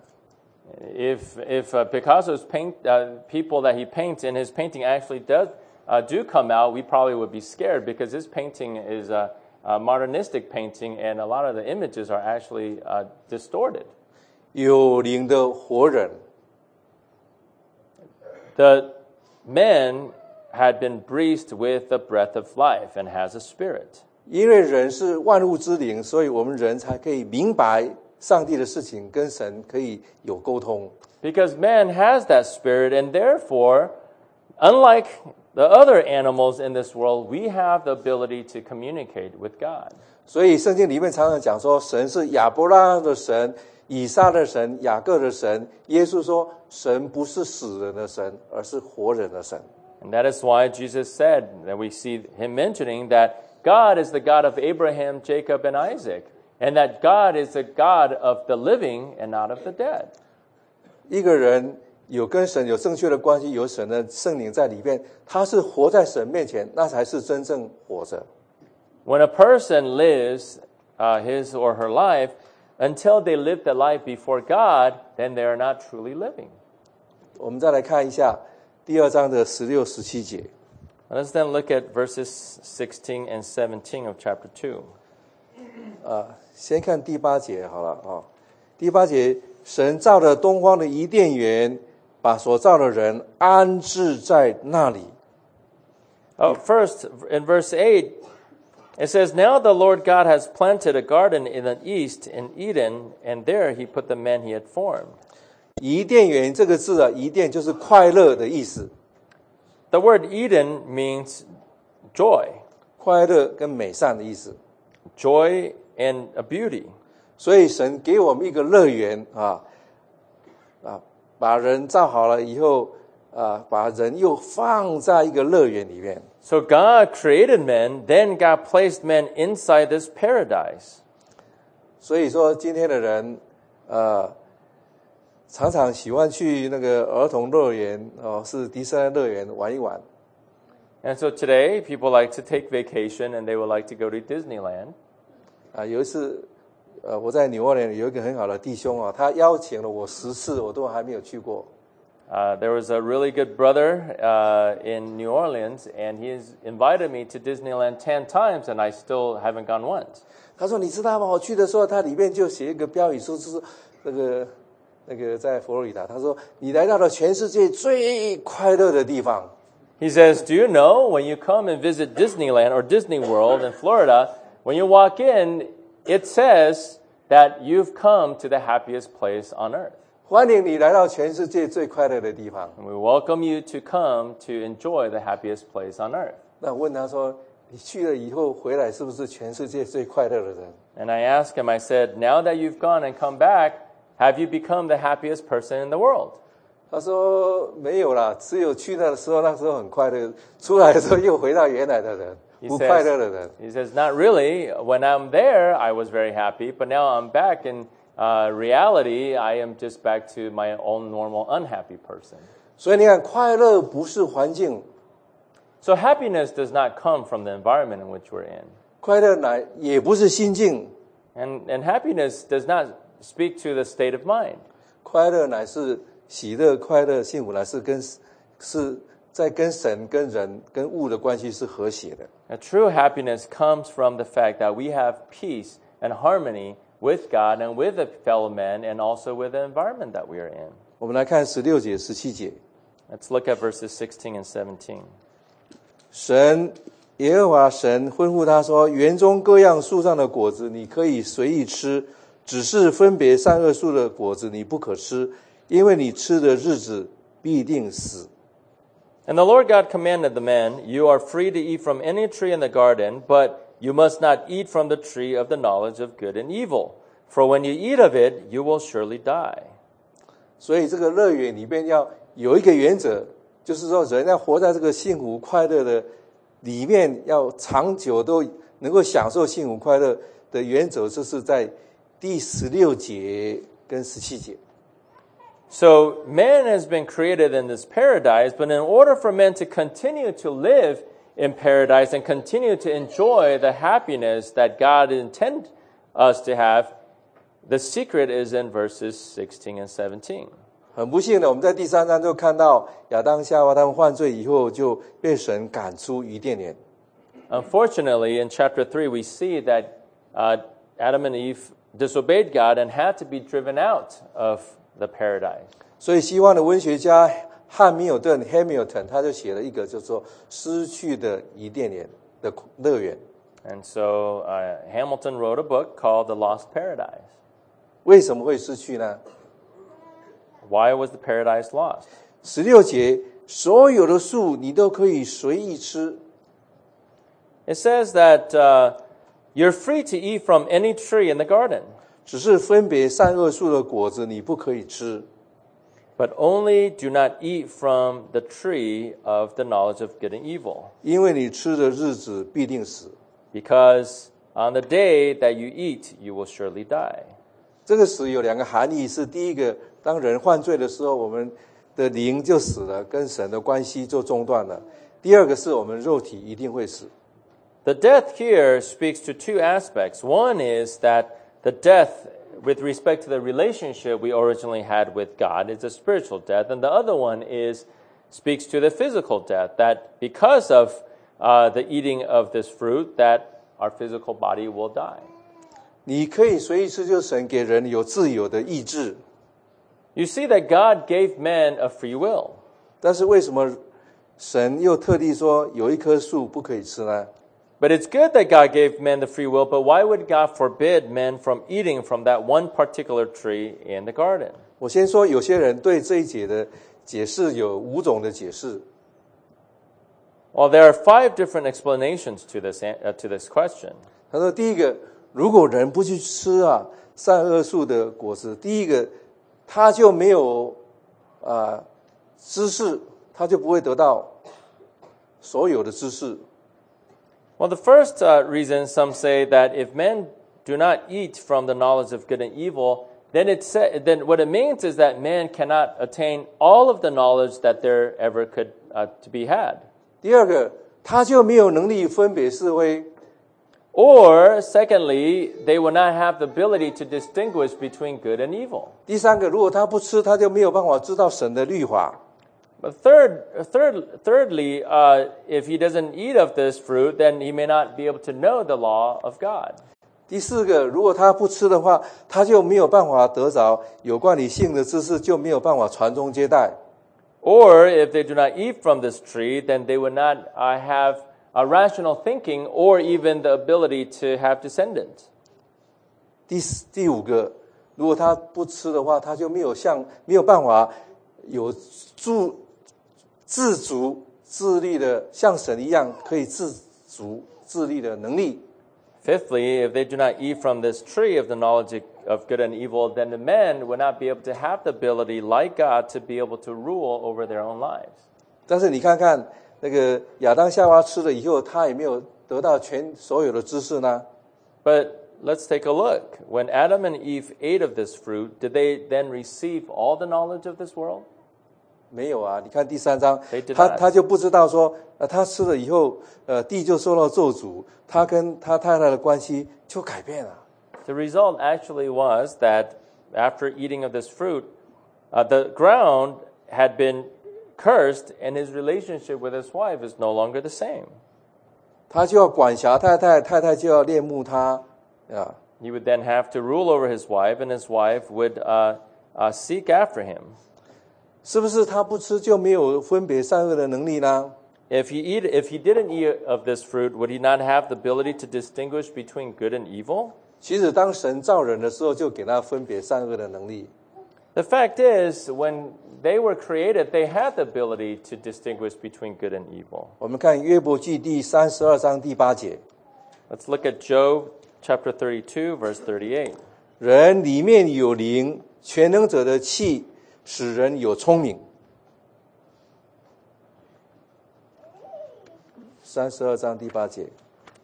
If Picasso's people that he paints in his painting actually do come out, we probably would be scared because his painting is a modernistic painting, and a lot of the images are actually distorted. 有灵的活人， The men had been breathed with the breath of life and has a spirit. 因为人是万物之灵，所以我们人才可以明白上帝的事情，跟神可以有沟通。 Because man has that spirit, and therefore, unlike the other animals in this world, we have the ability to communicate with God. 所以圣经里面常常讲说，神是亚伯拉罕的神、以撒的神、雅各的神。耶稣说，神不是死人的神，而是活人的神。 And that is why Jesus said, that we see him mentioning that God is the God of Abraham, Jacob, and Isaac, and that God is the God of the living and not of the dead. 一个人有跟神有正确的关系，有神的圣灵在里面，他是活在神面前，那才是真正活着。 When a person lives his or her life, until they live the life before God, then they are not truly living. 我们再来看一下第2章的16、17节。 Let's then look at verses 16 and 17 of chapter 2. 先看第8节好了啊。第8节，神造了东方的伊甸园，把所造的人安置在那里。 First, in verse 8, it says, Now the Lord God has planted a garden in the east in Eden, and there he put the man he had formed. 伊甸园这个字啊，伊甸就是快乐的意思， The word Eden means joy, 快乐跟美善的意思。 joy and a beauty. 所以神给我们一个乐园把人造好了以后把人又放在一个乐园里面。 So God created men, then God placed men inside this paradise. 所以说今天的人常常喜欢去那个儿童乐园是迪士尼乐园玩一玩。 And so today, people like to take vacation and they would like to go to Disneyland. 有一次我在纽奥良有一个很好的弟兄他邀请了我10次，我都还没有去过。 There was a really good brother in New Orleans, and he's invited me to Disneyland 10 times, and I still haven't gone once. 他说：“你知道吗？我去的时候，他里面就写一个标语说，就是那个在佛罗里达，他说你来到了全世界最快乐的地方。” He says, do you know when you come and visit Disneyland or Disney World in Florida, when you walk in, it says that you've come to the happiest place on earth. 欢迎你来到全世界最快乐的地方。 And we welcome you to come to enjoy the happiest place on earth. 那问他说：“你去了以后回来，是不是全世界最快乐的人？” And I asked him, I said, now that you've gone and come back, have you become the happiest person in the world? 他说：“没有啦，只有去那的时候，那时候很快乐，出来的时候又回到原来的人，不快乐的人。” He says, not really. When I'm there, I was very happy, but now I'm back in reality, I am just back to my own normal unhappy person. 所以你看，快乐不是环境， So happiness does not come from the environment in which we're in. 快乐也不是心境， And happiness does not speak to the state of mind. 快乐乃是喜乐、快乐、幸福，乃是在跟神、跟人、跟物的关系是和谐的。 A true happiness comes from the fact that we have peace and harmony with God and with the fellow men and also with the environment that we are in. 我们来看16节、17节。 Let's look at verses 16 and 17. 耶和华神吩咐他说：“园中各样树上的果子你可以随意吃，只是分别善恶树的果子你不可吃，因为你吃的日子必定死。” And the Lord God commanded the man, you are free to eat from any tree in the garden, but you must not eat from the tree of the knowledge of good and evil. For when you eat of it, you will surely die. 所以这个乐园里面要有一个原则，就是说人要活在这个幸福快乐的里面，要长久都能够享受幸福快乐的原则，就是在第16节跟17节。 So man has been created in this paradise, but in order for men to continue to live in paradise and continue to enjoy the happiness that God intended us to have, the secret is in verses 16 and 17. 很不幸的，我们在第3章就看到亚当夏娃他们犯罪以后，就被神赶出伊甸园。 Unfortunately, in chapter 3, we see that Adam and Eve disobeyed God and had to be driven out of the paradise. 所以西方的文学家汉密尔顿 Hamilton 他就写了一个叫做失去的伊甸园的乐园。 And so Hamilton wrote a book called The Lost Paradise. 为什么会失去呢？ Why was the paradise lost? 16节，所有的树你都可以随意吃。 It says that you're free to eat from any tree in the garden, 只是分别善恶树的果子你不可以吃， but only do not eat from the tree of the knowledge of good and evil, 因为你吃的日子必定死。 because on the day that you eat, you will surely die. 这个死有2个含义，是第一个，当人犯罪的时候，我们的灵就死了，跟神的关系就中断了。第二个是我们肉体一定会死。 The death here speaks to two aspects. One is that the death with respect to the relationship we originally had with God is a spiritual death, and the other one speaks to the physical death, that because of the eating of this fruit, that our physical body will die. 你可以随意吃，就是神给人有自由的意志。 You see that God gave man a free will. 但是为什么神又特地说有一棵树不可以吃呢？ But it's good that God gave man the free will, but why would God forbid men from eating from that one particular tree in the garden? 我先说，有些人对这一节的解释有5种的解释。 Well, there are 5 different explanations to this question. 他说，第一个，如果人不去吃善恶树的果实，第一个他就没有知识，他就不会得到所有的知识。 Well, the first reason, some say that if men do not eat from the knowledge of good and evil, then what it means is that man cannot attain all of the knowledge that there ever could to be had. 第二个，他就没有能力分别是非。 Or, secondly, they will not have the ability to distinguish between good and evil. 第三个，如果他不吃，他就没有办法知道神的律法。 But thirdly, if he doesn't eat of this fruit, then he may not be able to know the law of God. 第四个，如果他不吃的话，他就没有办法得着有关理性的知识，就没有办法传宗接代。 Or if they do not eat from this tree, then they would not have a rational thinking or even the ability to have descendants. 第五个，如果他不吃的话，他就没有办法有自足自立的，像神一样可以自主自立的能力。 Fifthly, if they do not eat from this tree of the knowledge of good and evil, then the men would not be able to have the ability, like God, to be able to rule over their own lives. 但是你看看那个亚当夏娃吃了以后，他也没有得到所有的知识呢。 But let's take a look. When Adam and Eve ate of this fruit, did they then receive all the knowledge of this world? 没有啊，你看第3章 They did not. 他就不知道说，他吃了以后，地就受到咒诅，他跟他太太的关系就改变了。 The result actually was that after eating of this fruit, the ground had been cursed, and his relationship with his wife is no longer the same. 他就要管辖太太，太太就要恋慕他啊。 He would then have to rule over his wife, and his wife would seek after him. 是不是他不吃就没有分别善恶的能力呢？ If he didn't eat of this fruit, would he not have the ability to distinguish between good and evil? 其实当神造人的时候，就给他分别善恶的能力。 The fact is, when they were created, they had the ability to distinguish between good and evil. 我们看约伯记第32章第8节， Let's look at Job chapter 32, verse 38. 人里面有灵，全能者的气使人有聪明。32章第8节。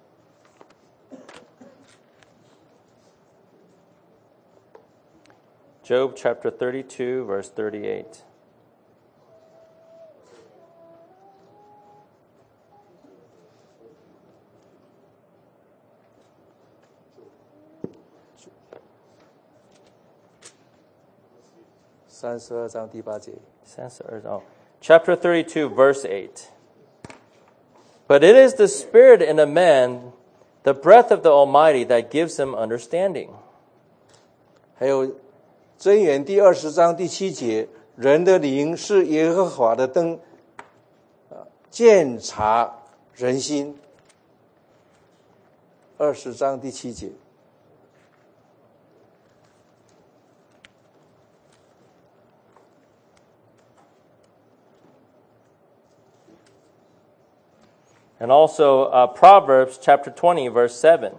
Job chapter 32, verse 38. 32章第8节。 Chapter 32, verse 8. But it is the spirit in a man, the breath of the Almighty, that gives him understanding. 还有箴言第20章第7节，人的灵是耶和华的灯，鉴察人心。20章第7节。 And also Proverbs chapter 20, verse 7.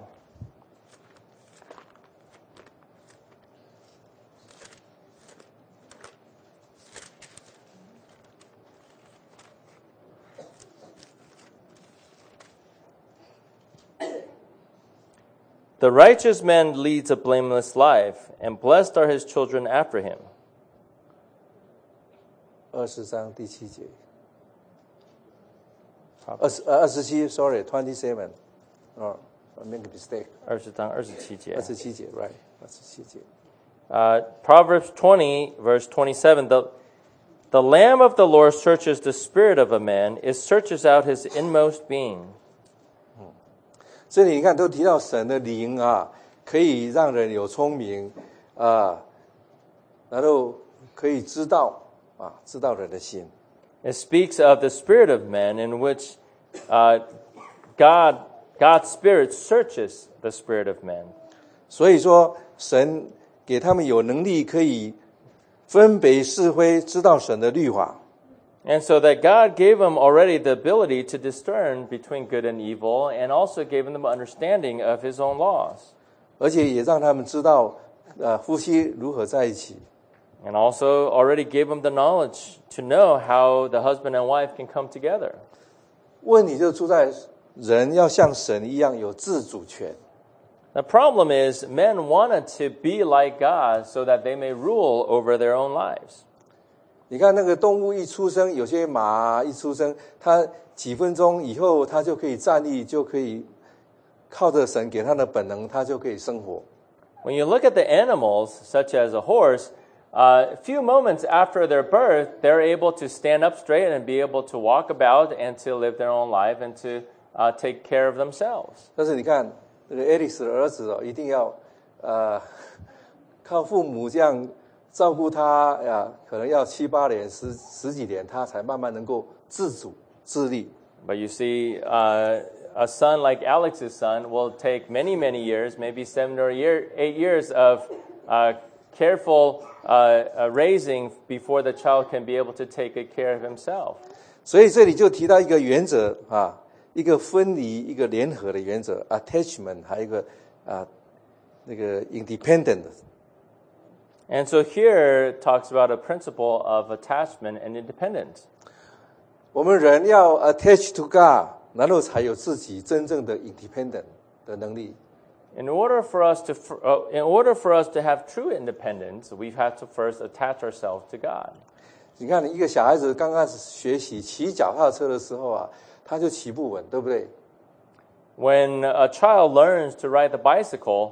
The righteous man leads a blameless life, and blessed are his children after him. 20章第7节。27 sorry 27 I make a mistake 20章27节 27节 right 27节 Proverbs 20 verse 27 the lamb of the Lord searches the spirit of a man, it searches out his inmost being. 这里你看都提到神的灵啊，可以让人有聪明啊，然后可以知道人的心。 It speaks of the spirit of man in which God's spirit searches the spirit of man. 所以说神给他们有能力可以分别是非，知道神的律法。 And so that God gave them already the ability to discern between good and evil, and also gave them understanding of his own laws. 而且也让他们知道夫妻如何在一起。 And also already gave them the knowledge to know how the husband and wife can come together. 问题就出在人要像神一样有自主权。 The problem is men wanted to be like God so that they may rule over their own lives. 你看那个动物一出生，有些马一出生，它几分鐘以後，它就可以站立，就可以靠着神給它的本能，它就可以生活。 When you look at the animals, such as a horse, a few moments after their birth, they're able to stand up straight and be able to walk about and to live their own life and to take care of themselves. 但是你看那个 Alex 的儿子一定要靠父母这样照顧他呀，可能要7、8年、十幾年，他才慢慢能夠自主自立。 But you see, a son like Alex's son will take many, many years, maybe 7 or 8 years of careful raising before the child can be able to take good care of himself. 所以这里就提到一个原则啊，一个分离一个联合的原则 attachment， 还有一个那个 independent。 And so here it talks about a principle of attachment and independence. 我们人要 attach to God， 然后才有自己真正的 independent 的能力。 In order for us to have true independence, we've had to first attach ourselves to God. 你看，一个小孩子刚开始学习骑脚踏车的时候啊，他就骑不稳，对不对？ When a child learns to ride the bicycle,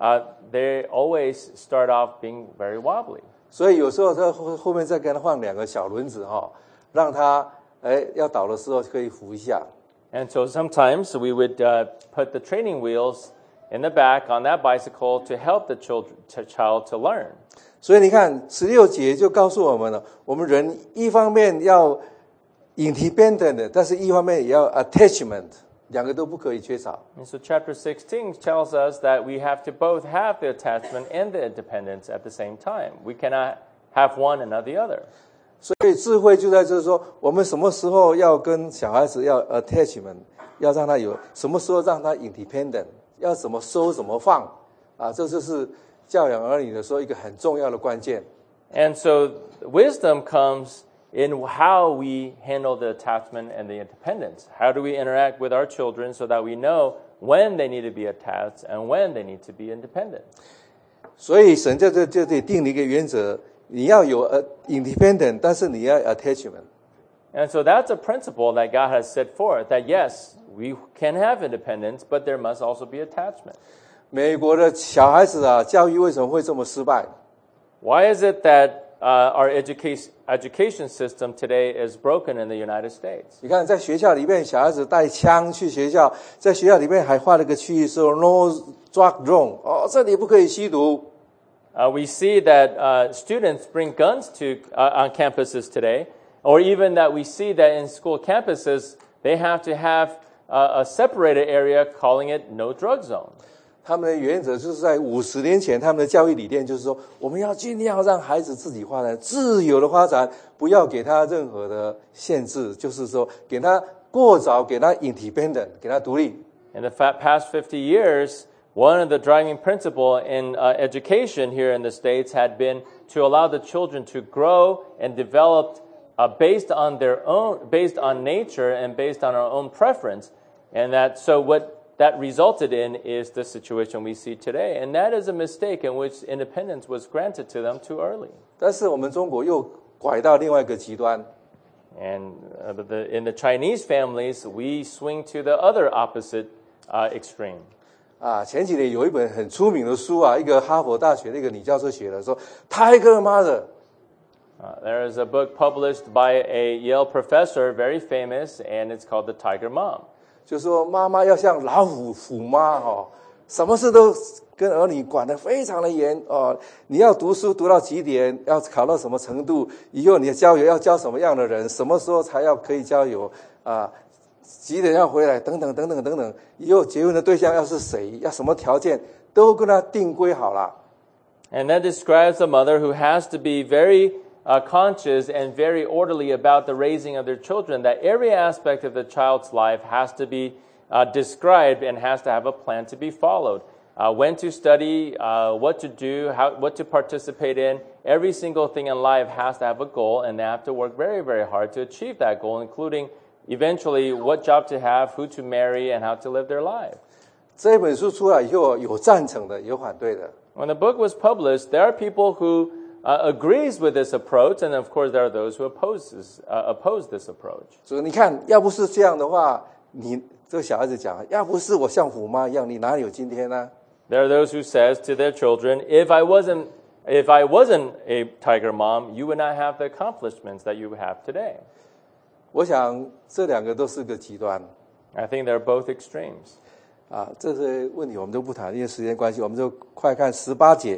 they always start off being very wobbly. 所以有时候在后面再给他换2个小轮子哈，让他要倒的时候可以扶一下。 And so sometimes we would put the training wheels in the back on that bicycle to help the child to learn. 所以你看16节就告诉我们了，我们人一方面要 independent， 但是一方面也要 attachment， 2个都不可以缺少。 And so chapter 16 tells us that we have to both have the attachment and the independence at the same time. We cannot have one and not the other. 所以智慧就在这说，我们什么时候要跟小孩子要 attachment， 要让他有什么时候让他 independent， 要怎么收怎么放啊，这就是教养儿女的时候一个很重要的关键。 And so wisdom comes in how we handle the attachment and the independence. How do we interact with our children so that we know when they need to be attached and when they need to be independent? 所以神在这里定了一个原则，你要有independent， 但是你要 attachment。 And so that's a principle that God has set forth, that yes, we can have independence, but there must also be attachment. 美国的小孩子啊，教育为什么会这么失败？ Why is it that our education system today is broken in the United States? 你看，在学校里面，小孩子带枪去学校，在学校里面还画了个区域说 “No drug zone”， 哦，这里不可以吸毒。 We see that students bring guns on campuses today, or even that we see that in school campuses, they have to have a separated area calling it no drug zone. 他们的原则就是在50年前，他们的教育理念就是说，我们要尽量让孩子自己发展，自由的发展，不要给他任何的限制，就是说，给他过早，给他 independent， 给他独立。 In the past 50 years, one of the driving principles in education here in the States had been to allow the children to grow and develop based on nature and based on our own preference, and what that resulted in is the situation we see today, and that is a mistake in which independence was granted to them too early. 但是我们中国又拐到另外一个极端。 And in the Chinese families, we swing to the other opposite extreme. 前几年有一本很出名的书啊，一个哈佛大学的一个女教授写的，说 Tiger Mother。 There is a book published by a Yale professor, very famous, and it's called The Tiger Mom. 就说妈妈要像老虎妈哦，什么事都跟儿女管得非常的严哦。你要读书读到几点，要考到什么程度，以后你的交友要交什么样的人，什么时候才要可以交友啊？几点要回来，等等等等等等。以后结婚的对象要是谁，要什么条件，都跟他定规好了。 And that describes a mother who has to be very conscious and very orderly about the raising of their children, that every aspect of the child's life has to be described and has to have a plan to be followed. When to study, what to do, what to participate in. Every single thing in life has to have a goal, and they have to work very, very hard to achieve that goal, including eventually what job to have, who to marry, and how to live their life. 这本书出来以后，有赞成的，有反对的。 When the book was published, there are people who agrees with this approach, and of course there are those who oppose this approach. 所以你看，要不是这样的话，你这个小孩子讲，要不是我像虎妈一样，你哪里有今天呢？ There are those who says to their children, if I wasn't a tiger mom, you would not have the accomplishments that you have today. 我想这2个都是个极端。 I think they're both extremes. 这些问题我们就不谈，因为时间关系，我们就快看18节。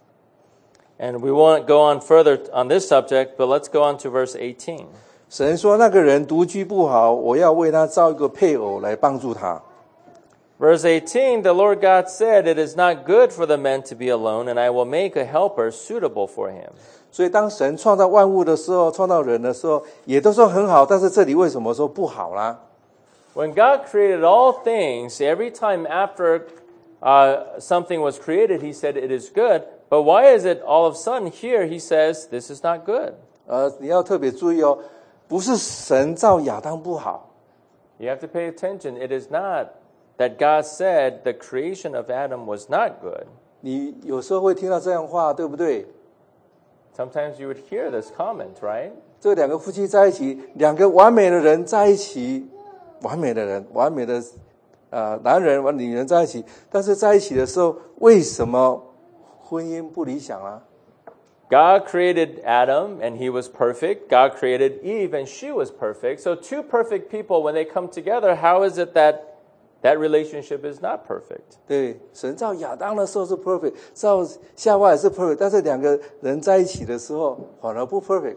And we won't go on further on this subject, but let's go on to verse 18. 神说：“那个人独居不好，我要为他造一个配偶来帮助他。” Verse 18, the Lord God said, It is not good for the man to be alone, and I will make a helper suitable for him. 所以当神创造万物的时候，创造人的时候，也都说很好，但是这里为什么说不好啦？ When God created all things, every time after something was created, he said it is good. But why is it all of a sudden here he says this is not good? 你要特别注意哦，不是神造亚当不好， You have to pay attention. It is not that God said the creation of Adam was not good. 你有时候会听到这样话，对不对？ Sometimes you would hear this comment, right? 这两个夫妻在一起，两个完美的人在一起，完美的人，完美的男人和女人在一起，但是在一起的时候，为什么婚姻不理想啊？ God created Adam and he was perfect. God created Eve and she was perfect. So two perfect people, when they come together, how is it that that relationship is not perfect? 对，神造亚当的时候是 perfect， 造夏娃也是 perfect， 但是两个人在一起的时候反而不 perfect。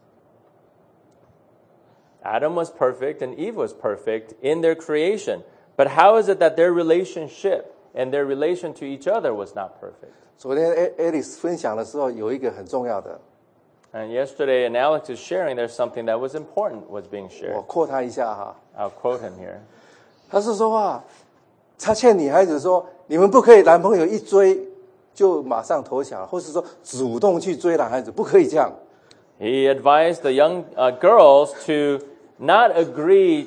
Adam was perfect and Eve was perfect in their creation. But how is it that their relationship and their relation to each other was not perfect? 昨天 Alice 分享的时候有一个很重要的， And yesterday, in Alex's sharing, there's something that was important was being 我 shared. 扩他一下哈。 I'll quote him here. 他是说啊，他劝女孩子说，你们不可以男朋友一追就马上投降，或是说主动去追男孩子，不可以这样。 He advised the young girls to not agree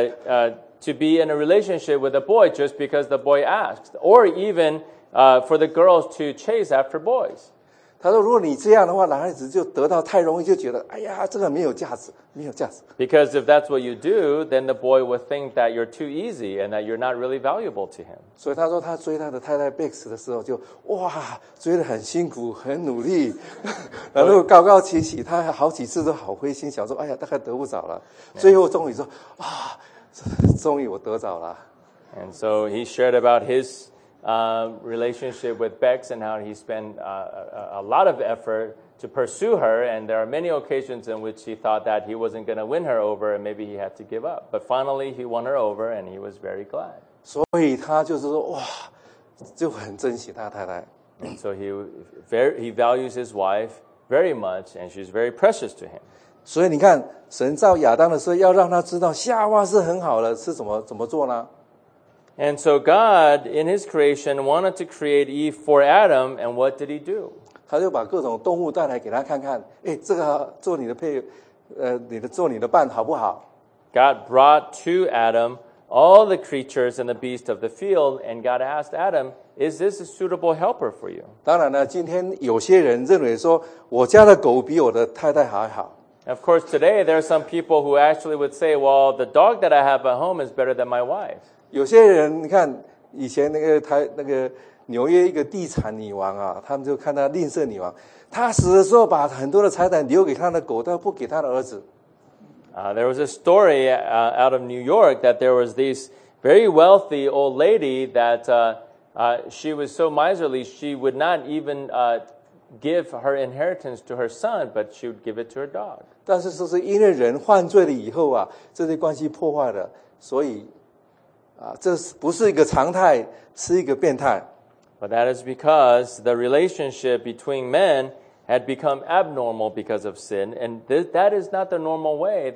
to be in a relationship with a boy just because the boy asked, or even for the girls to chase after boys. 他说，如果你这样的话，男孩子就得到太容易，就觉得哎呀，这个没有价值，没有价值。 Because if that's what you do, then the boy would think that you're too easy and that you're not really valuable to him. 所以他说，他追他的太太 Bex 的时候就，哇，追得很辛苦，很努力，然后高高起起，他好几次都好灰心，想说，哎呀，大概得不着了。最后终于说，啊，终于我得着了。 And so he shared about his relationship with Bex and how he spent a lot of effort to pursue her. And there are many occasions in which he thought that he wasn't going to win her over and maybe he had to give up. But finally he won her over and he was very glad. 所以他就是说，哇，就很珍惜他太太。 And so he values his wife very much and she's very precious to him. 所以你看，神造亚当的时候，要让他知道夏娃是很好的，是怎么做呢？ And so God, in his creation, wanted to create Eve for Adam, and what did he do? 他就把各种动物带来给他看看，哎，这个做你的做你的伴好不好？ God brought to Adam all the creatures and the beasts of the field, and God asked Adam, is this a suitable helper for you? 当然了，今天有些人认为说，我家的狗比我的太太还好。 Of course, today there are some people who actually would say, well, the dog that I have at home is better than my wife. 有些人你看，以前那个纽约一个地产女王啊，他们就看她吝啬女王，她死的时候把很多的财产留给她的狗，但不给她的儿子。 There was a story out of New York that there was this very wealthy old lady that she was so miserly she would not even give her inheritance to her son, but she would give it to her dog. 但是这是因为人犯罪了以后啊，这些关系破坏了，所以这不是一个常态，是一个变态。 But that is because the relationship between men had become abnormal because of sin, and that is not the normal way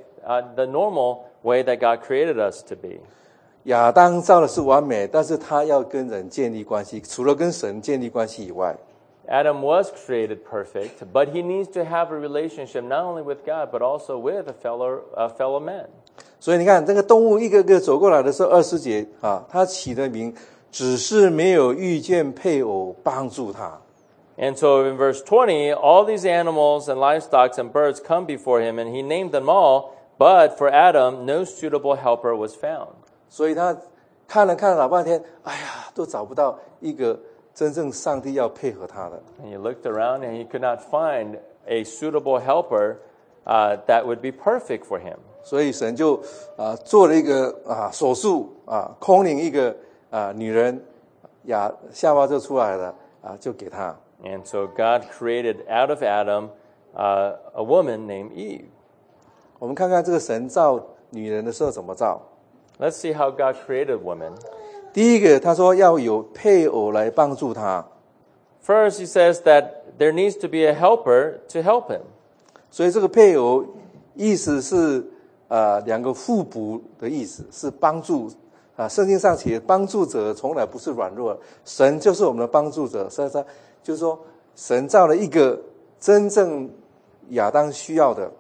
that God created us to be. 亚当造的是完美，但是他要跟人建立关系，除了跟神建立关系以外， Adam was created perfect, but he needs to have a relationship not only with God, but also with fellow men. 所以你看，这个动物一个个走过来的时候，20节啊，他起的名只是没有遇见配偶帮助他。 And so in verse 20, all these animals and livestock and birds come before him, and he named them all, but for Adam, no suitable helper was found. 所以他看了老半天，哎呀，都找不到一个真正上帝要配合他的。 And he looked around and he could not find a suitable helper that would be perfect for him. 所以神就做了一个手術空灵一个女人夏娃就出来了就给他。 And so God created out of Adam a woman named Eve. 我们看看这个神造女人的时候怎么造。 Let's see how God created woman. 第一个，他说要有配偶来帮助他， First, he says that there needs to be a helper to help him. 所以这个配偶意思是两个互补的意思，是帮助圣经上写帮助者从来不是软弱，神就是我们的帮助者，所以说就是说神造了一个真正亚当需要的。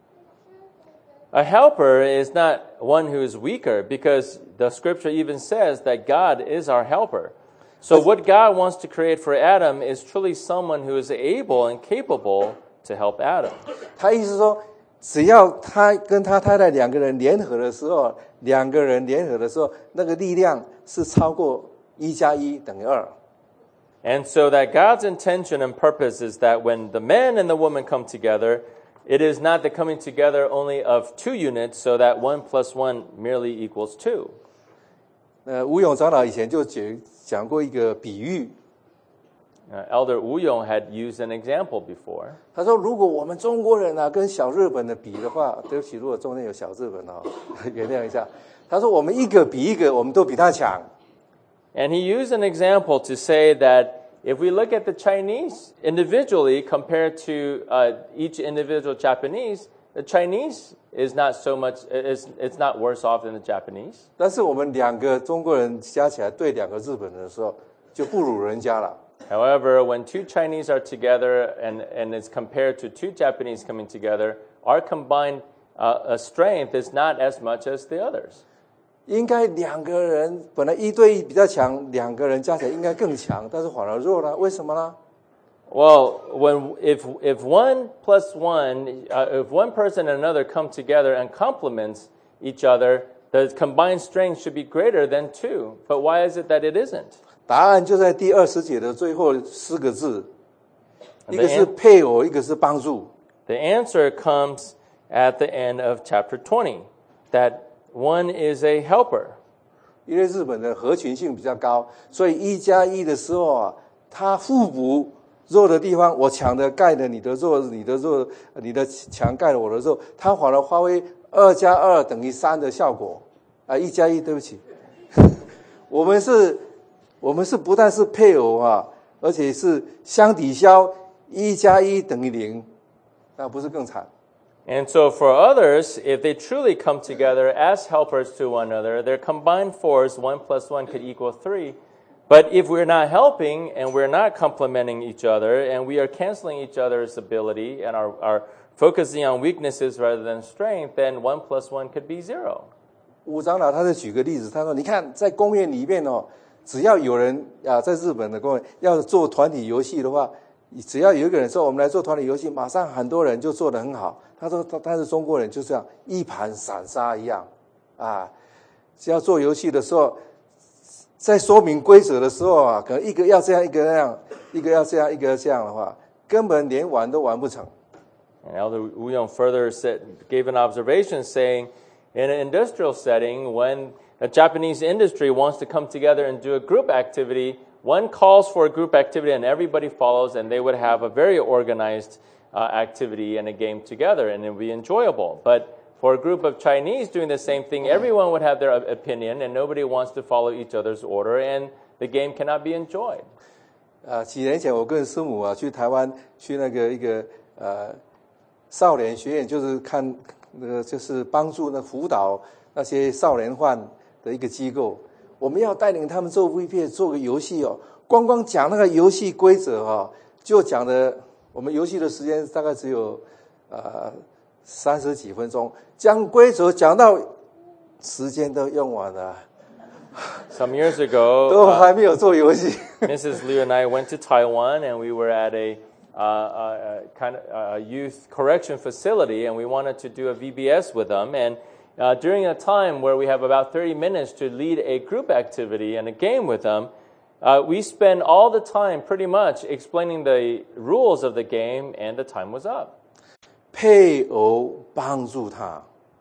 A helper is not one who is weaker, because the scripture even says that God is our helper. So what God wants to create for Adam is truly someone who is able and capable to help Adam. 他意思说，只要他跟他太太两个人联合的时候，那个力量是超过1+1等于2。 And so that God's intention and purpose is that when the man and the woman come together, it is not the coming together only of 2 units, so that 1 + 1 merely equals 2. 吴永长老以前就讲过一个比喻， Elder Wu Yong had used an example before. 他说，如果我们中国人跟小日本的比的话，对不起，如果中间有小日本原谅一下。他说，我们一个比一个，我们都比他强。 And he used an example to say that if we look at the Chinese individually compared to each individual Japanese, the Chinese is not so much, it's not worse off than the Japanese. 但是我们两个中国人加起来对两个日本人的时候，就不如人家了。 However, when 2 Chinese are together and it's compared to 2 Japanese coming together, our combined strength is not as much as the others. 应该两个人本来1对1比较强，两个人加起来应该更强，但是反而弱了，为什么呢？ Well, if 1 + 1, if one person and another come together and complements each other, the combined strength should be greater than 2. But why is it that it isn't? 答案就在第20节的最后4个字，一个是配偶，一个是帮助。 The answer comes at the end of chapter 20, that one is a helper. 因为日本的合群性比较高，所以1+1的时候它互补，弱的地方我强的盖了你的弱，你的强盖了我的弱，它反而发挥2+2等于3的效果。1+1，对不起，我们是不但是配偶而且是相抵消，1+1等于0，那不是更惨？ And so for others, if they truly come together as helpers to one another, their combined force, 1 + 1 could equal 3. But if we're not helping and we're not complementing each other and we are canceling each other's ability and are focusing on weaknesses rather than strength, then 1 + 1 could be 0. 吴长老他就举个例子，他说：“你看，在公园里面只要有人在日本的公园要做团体游戏的话，只要有一个人说我们来做团体游戏，马上很多人就做得很好。他说他是中国人，就这样一盘散沙一样只要做游戏的时候，在说明规则的时候可能一个要这样，一个那样，一个要这样，一个要这样的话，根本连玩都玩不成。” And Elder Wu Yong further gave an observation saying, in an industrial setting, when a Japanese industry wants to come together and do a group activity, one calls for a group activity and everybody follows, and they would have a very organized activity and a game together, and it would be enjoyable. But for a group of Chinese doing the same thing, everyone would have their opinion, and nobody wants to follow each other's order, and the game cannot be enjoyed. 几年前我跟师母去台湾去那个一个少年学院，就是看就是帮助辅导那些少年犯的一个机构。我们要带领他们做 VP 做个游戏光讲那个游戏规则就讲的我们游戏的时间大概只有30几分钟，讲规则讲到时间都用完了。 Some years ago, 都还没有做游戏。 Mrs. Liu and I went to Taiwan, and we were at a kind of a youth correction facility, and we wanted to do a VBS with them. And during a time where we have about 30 minutes to lead a group activity and a game with them, we spend all the time pretty much explaining the rules of the game, and the time was up. 配偶帮助他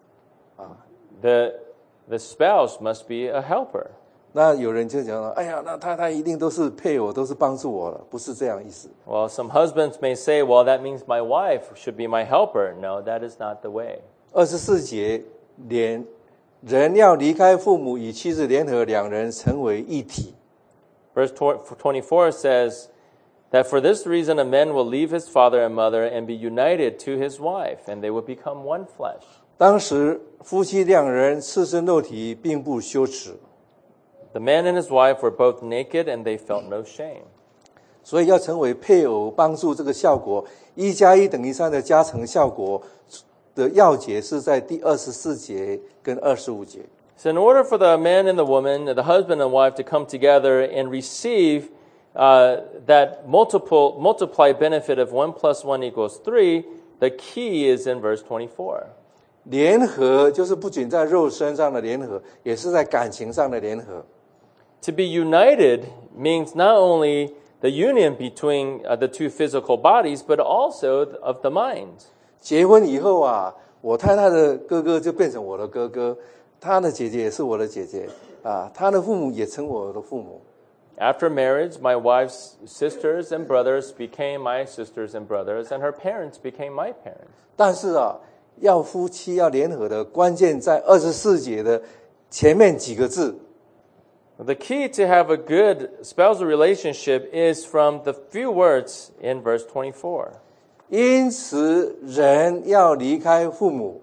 The spouse must be a helper. 那有人就讲了，哎呀，那太太一定都是配偶，都是帮助我了，不是这样意思。 Well, some husbands may say, well, that means my wife should be my helper. No, that is not the way. 24节连人要离开父母，与妻子联合，两人成为一体。 Verse 24 says that for this reason a man will leave his father and mother and be united to his wife, and they will become one flesh. 当时夫妻两人赤身露体，并不羞耻， The man and his wife were both naked, and they felt no shame. 所以要成为配偶，帮助这个效果1+1等于3的加成效果的要诀是在第24节跟25节。 So in order for the man and the woman, the husband and wife, to come together and receive that multiply benefit of 1 + 1 = 3, the key is in verse 24. 联合就是不仅在肉身上的联合，也是在感情上的联合。 To be united means not only the union between the two physical bodies, but also of the mind. 结婚以后啊，我太太的哥哥就变成我的哥哥，她的姐姐也是我的姐姐啊，她的父母也成我的父母。 After marriage, my wife's sisters and brothers became my sisters and brothers, and her parents became my parents. 但是啊，要夫妻要联合的关键在24节的前面几个字。 The key to have a good spousal relationship is from the few words in verse 24. 因此，人要离开父母。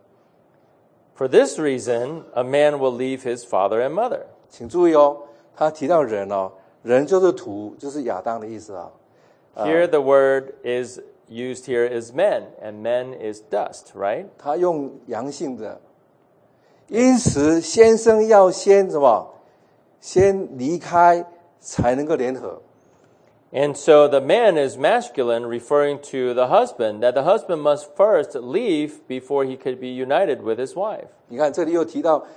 For this reason, a man will leave his father and mother. 请注意哦，他提到人哦，人就是土，就是亚当的意思啊。 Here, the word is used here is men, and men is dust, right? 他用阳性的，因此先生要先什么？先离开才能够联合。 And so the man is masculine, referring to the husband, that the husband must first leave before he could be united with his wife. 你看这里又提到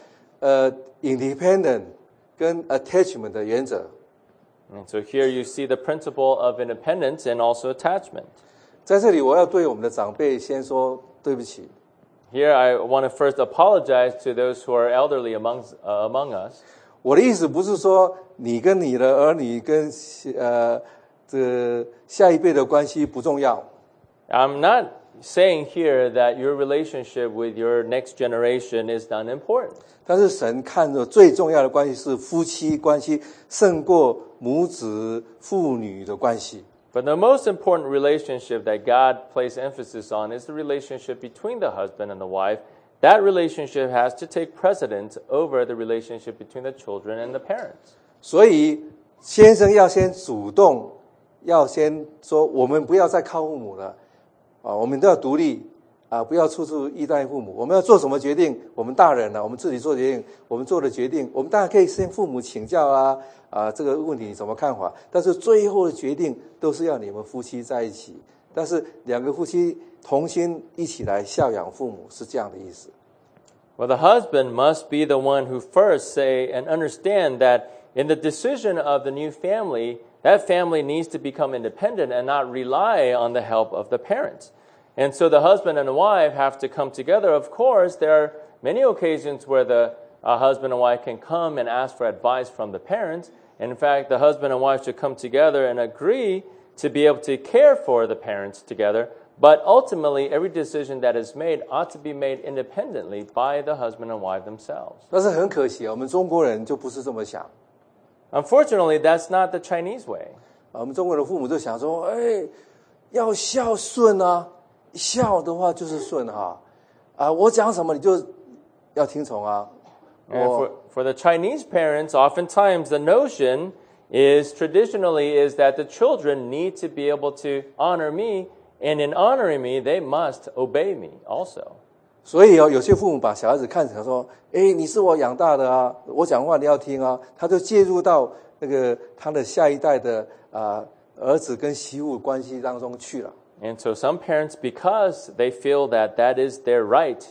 independent 跟 attachment 的原则。 And so here you see the principle of independence and also attachment. 在这里我要对我们的长辈先说对不起。 Here I want to first apologize to those who are elderly among us. 我的意思不是说你跟你的儿女跟这下一辈的关系不重要。 I'm not saying here that your relationship with your next generation is unimportant. 但是神看着最重要的关系是夫妻关系胜过母子父女的关系。 But the most important relationship that God placed emphasis on is the relationship between the husband and the wife. That relationship has to take precedence over the relationship between the children and the parents. 所以先生要先主动，要先说我们不要再靠父母了啊，我们都要独立啊，不要处处依赖父母。我们要做什么决定，我们大人了，我们自己做决定。我们做的决定，我们当然可以向父母请教啊，这个问题你怎么看法？但是最后的决定都是要你们夫妻在一起。但是两个夫妻同心一起来孝养父母，是这样的意思。 Well, the husband must be the one who first say and understand that in the decision of the new family, that family needs to become independent and not rely on the help of the parents. And so the husband and the wife have to come together. Of course, there are many occasions where the husband and wife can come and ask for advice from the parents. And in fact, the husband and wife should come together and agree to be able to care for the parents together. But ultimately, every decision that is made ought to be made independently by the husband and wife themselves. 但是很可惜，我们中国人就不是这么想。 Unfortunately, that's not the Chinese way. 我们中国的父母就想说，要孝顺啊，孝的话就是顺哈，我讲什么你就要听从啊。 And for the Chinese parents, oftentimes the notion is traditionally is that the children need to be able to honor me, and in honoring me, they must obey me also. 所以有些父母把小孩子看成说，你是我养大的啊，我讲话你要听啊，他就介入到那个他的下一代的儿子跟媳妇关系当中去了。 And so some parents, because they feel that that is their right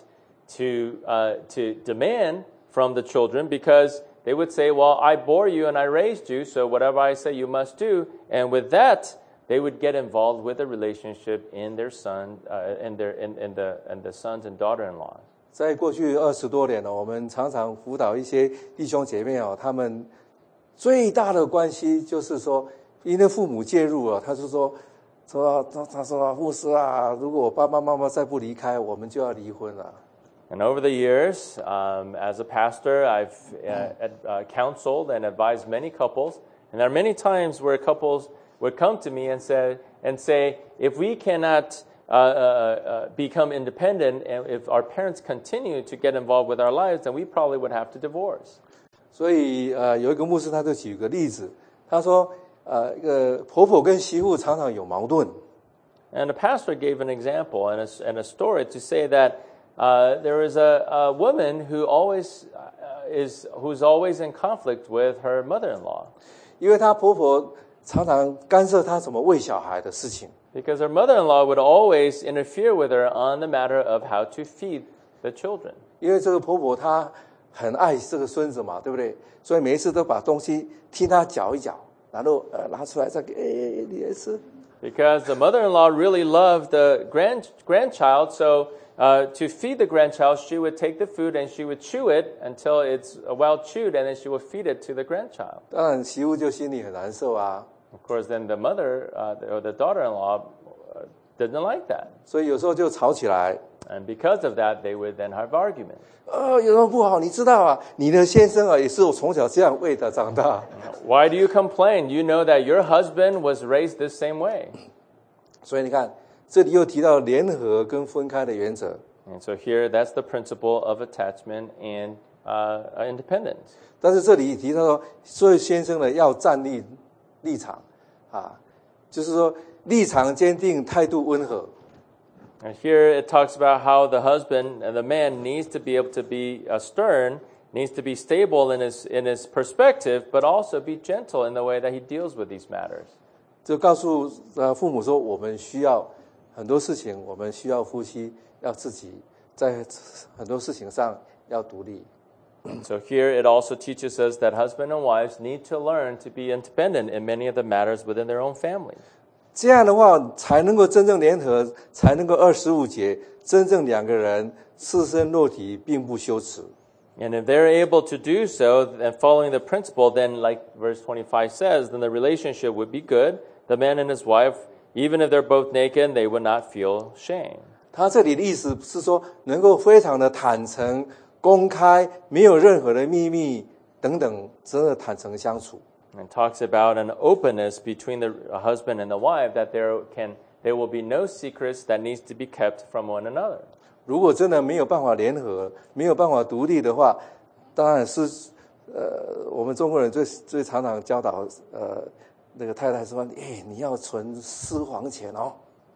to demand from the children, because they would say, well, I bore you and I raised you, so whatever I say you must do. And with that, they would get involved with the relationship in their son, in the sons and daughter-in-law. 在过去20多年了，我们常常辅导一些弟兄姐妹哦，他们最大的关系就是说，因为父母介入了，他说牧师啊，如果我爸爸妈妈再不离开，我们就要离婚了。 And over the years, as a pastor, I've counseled and advised many couples. And there are many times where couples would come to me and say, if we cannot become independent, and if our parents continue to get involved with our lives, then we probably would have to divorce. 所以有一个牧师他就举个例子，他说一个婆婆跟媳妇常常有矛盾。 And the pastor gave an example and a story to say that there is a woman who who's always in conflict with her mother-in-law. 因为她婆婆常常干涉她怎么喂小孩的事情。 Because her mother-in-law would always interfere with her on the matter of how to feed the children. 因为这个婆婆她很爱这个孙子嘛，对不对？所以每一次都把东西替他搅一搅，然后拿出来再给你来吃。 Because the mother-in-law really loved the grandchild, so to feed the grandchild, she would take the food and she would chew it until it's well chewed, and then she would feed it to the grandchild. 当然，媳妇就心里很难受啊。 Of course, then the mother or the daughter-in-law didn't like that. 所以有时候就吵起来。 And because of that, they would then have argument. 有什么不好？你知道啊，你的先生啊，也是我从小这样喂他长大。 Why do you complain? You know that your husband was raised this same way. 所以你看，这里又提到联合跟分开的原则。 And so here, that's the principle of attachment and independence. 但是这里提到说，所以先生呢要站立场啊，就是说立场坚定，态度温和。 And here it talks about how the husband and the man needs to be able to be stern, needs to be stable in his perspective, but also be gentle in the way that he deals with these matters. 就告诉父母说，我们需要很多事情，我们需要夫妻要自己在很多事情上要独立。 So here it also teaches us that husband and wives need to learn to be independent in many of the matters within their own family. 这样的话才能够真正联合，才能够25节真正两个人赤身裸体并不羞耻。 And if they're able to do so, and following the principle, then like verse 25 says, then the relationship would be good. The man and his wife, even if they're both naked, they would not feel shame. 他这里的意思是说，能够非常的坦诚、公开，没有任何的秘密等等，真的坦诚相处。 And talks about an openness between the husband and the wife, that there will be no secrets that needs to be kept from one another. 如果真的没有办法联合，没有办法独立的话，当然是我们中国人最常常教导那个太太说，你要存私房钱哦。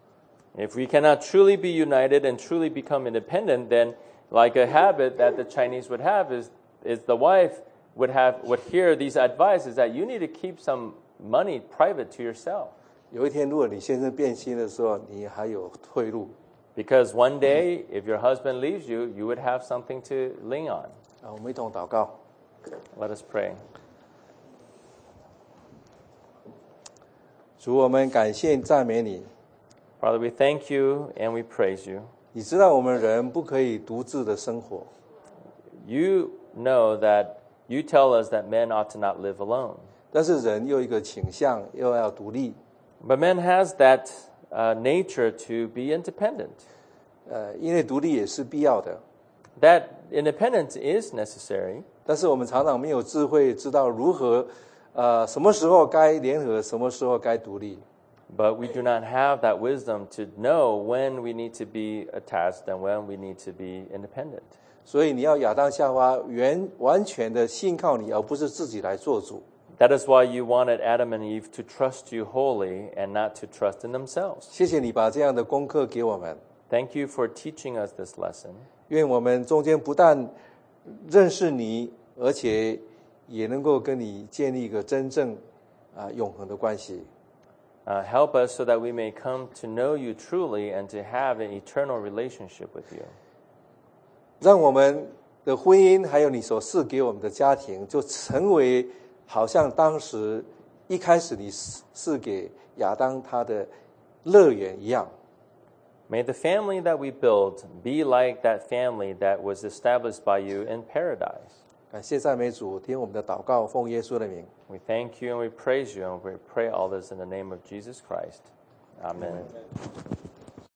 If we cannot truly be united and truly become independent, then like a habit that the Chinese would have is the wife would hear these advices that you need to keep some money private to yourself. 有一天，如果你先生变心的时候，你还有退路。 Because one day, if your husband leaves you, you would have something to lean on. 我们一同祷告。 Let us pray. 主，我们感谢赞美你。 Father, we thank you and we praise you. 你知道我们人不可以独自的生活。 You know that you tell us that men ought to not live alone. 但是人又有一个倾向，又要独立。 But man has that nature to be independent. 因为独立也是必要的。 That independence is necessary. 但是我们常常没有智慧，知道如何，什么时候该联合，什么时候该独立。 But we do not have that wisdom to know when we need to be attached and when we need to be independent. 所以你要亚当夏娃完全的信靠你，而不是自己来做主。 That is why you wanted Adam and Eve to trust you wholly and not to trust in themselves. 谢谢你把这样的功课给我们。 Thank you for teaching us this lesson. 愿我们中间不但认识你，而且也能够跟你建立一个真正永恒的关系。 Help us so that we may come to know you truly and to have an eternal relationship with you. 让我们的婚姻还有你所赐给我们的家庭，就成为好像当时一开始你赐给亚当他的乐园一样。 May the family that we build be like that family that was established by you in paradise. 感谢赞美主，听我们的祷告，奉耶稣的名。 We thank you and we praise you and we pray all this in the name of Jesus Christ. Amen.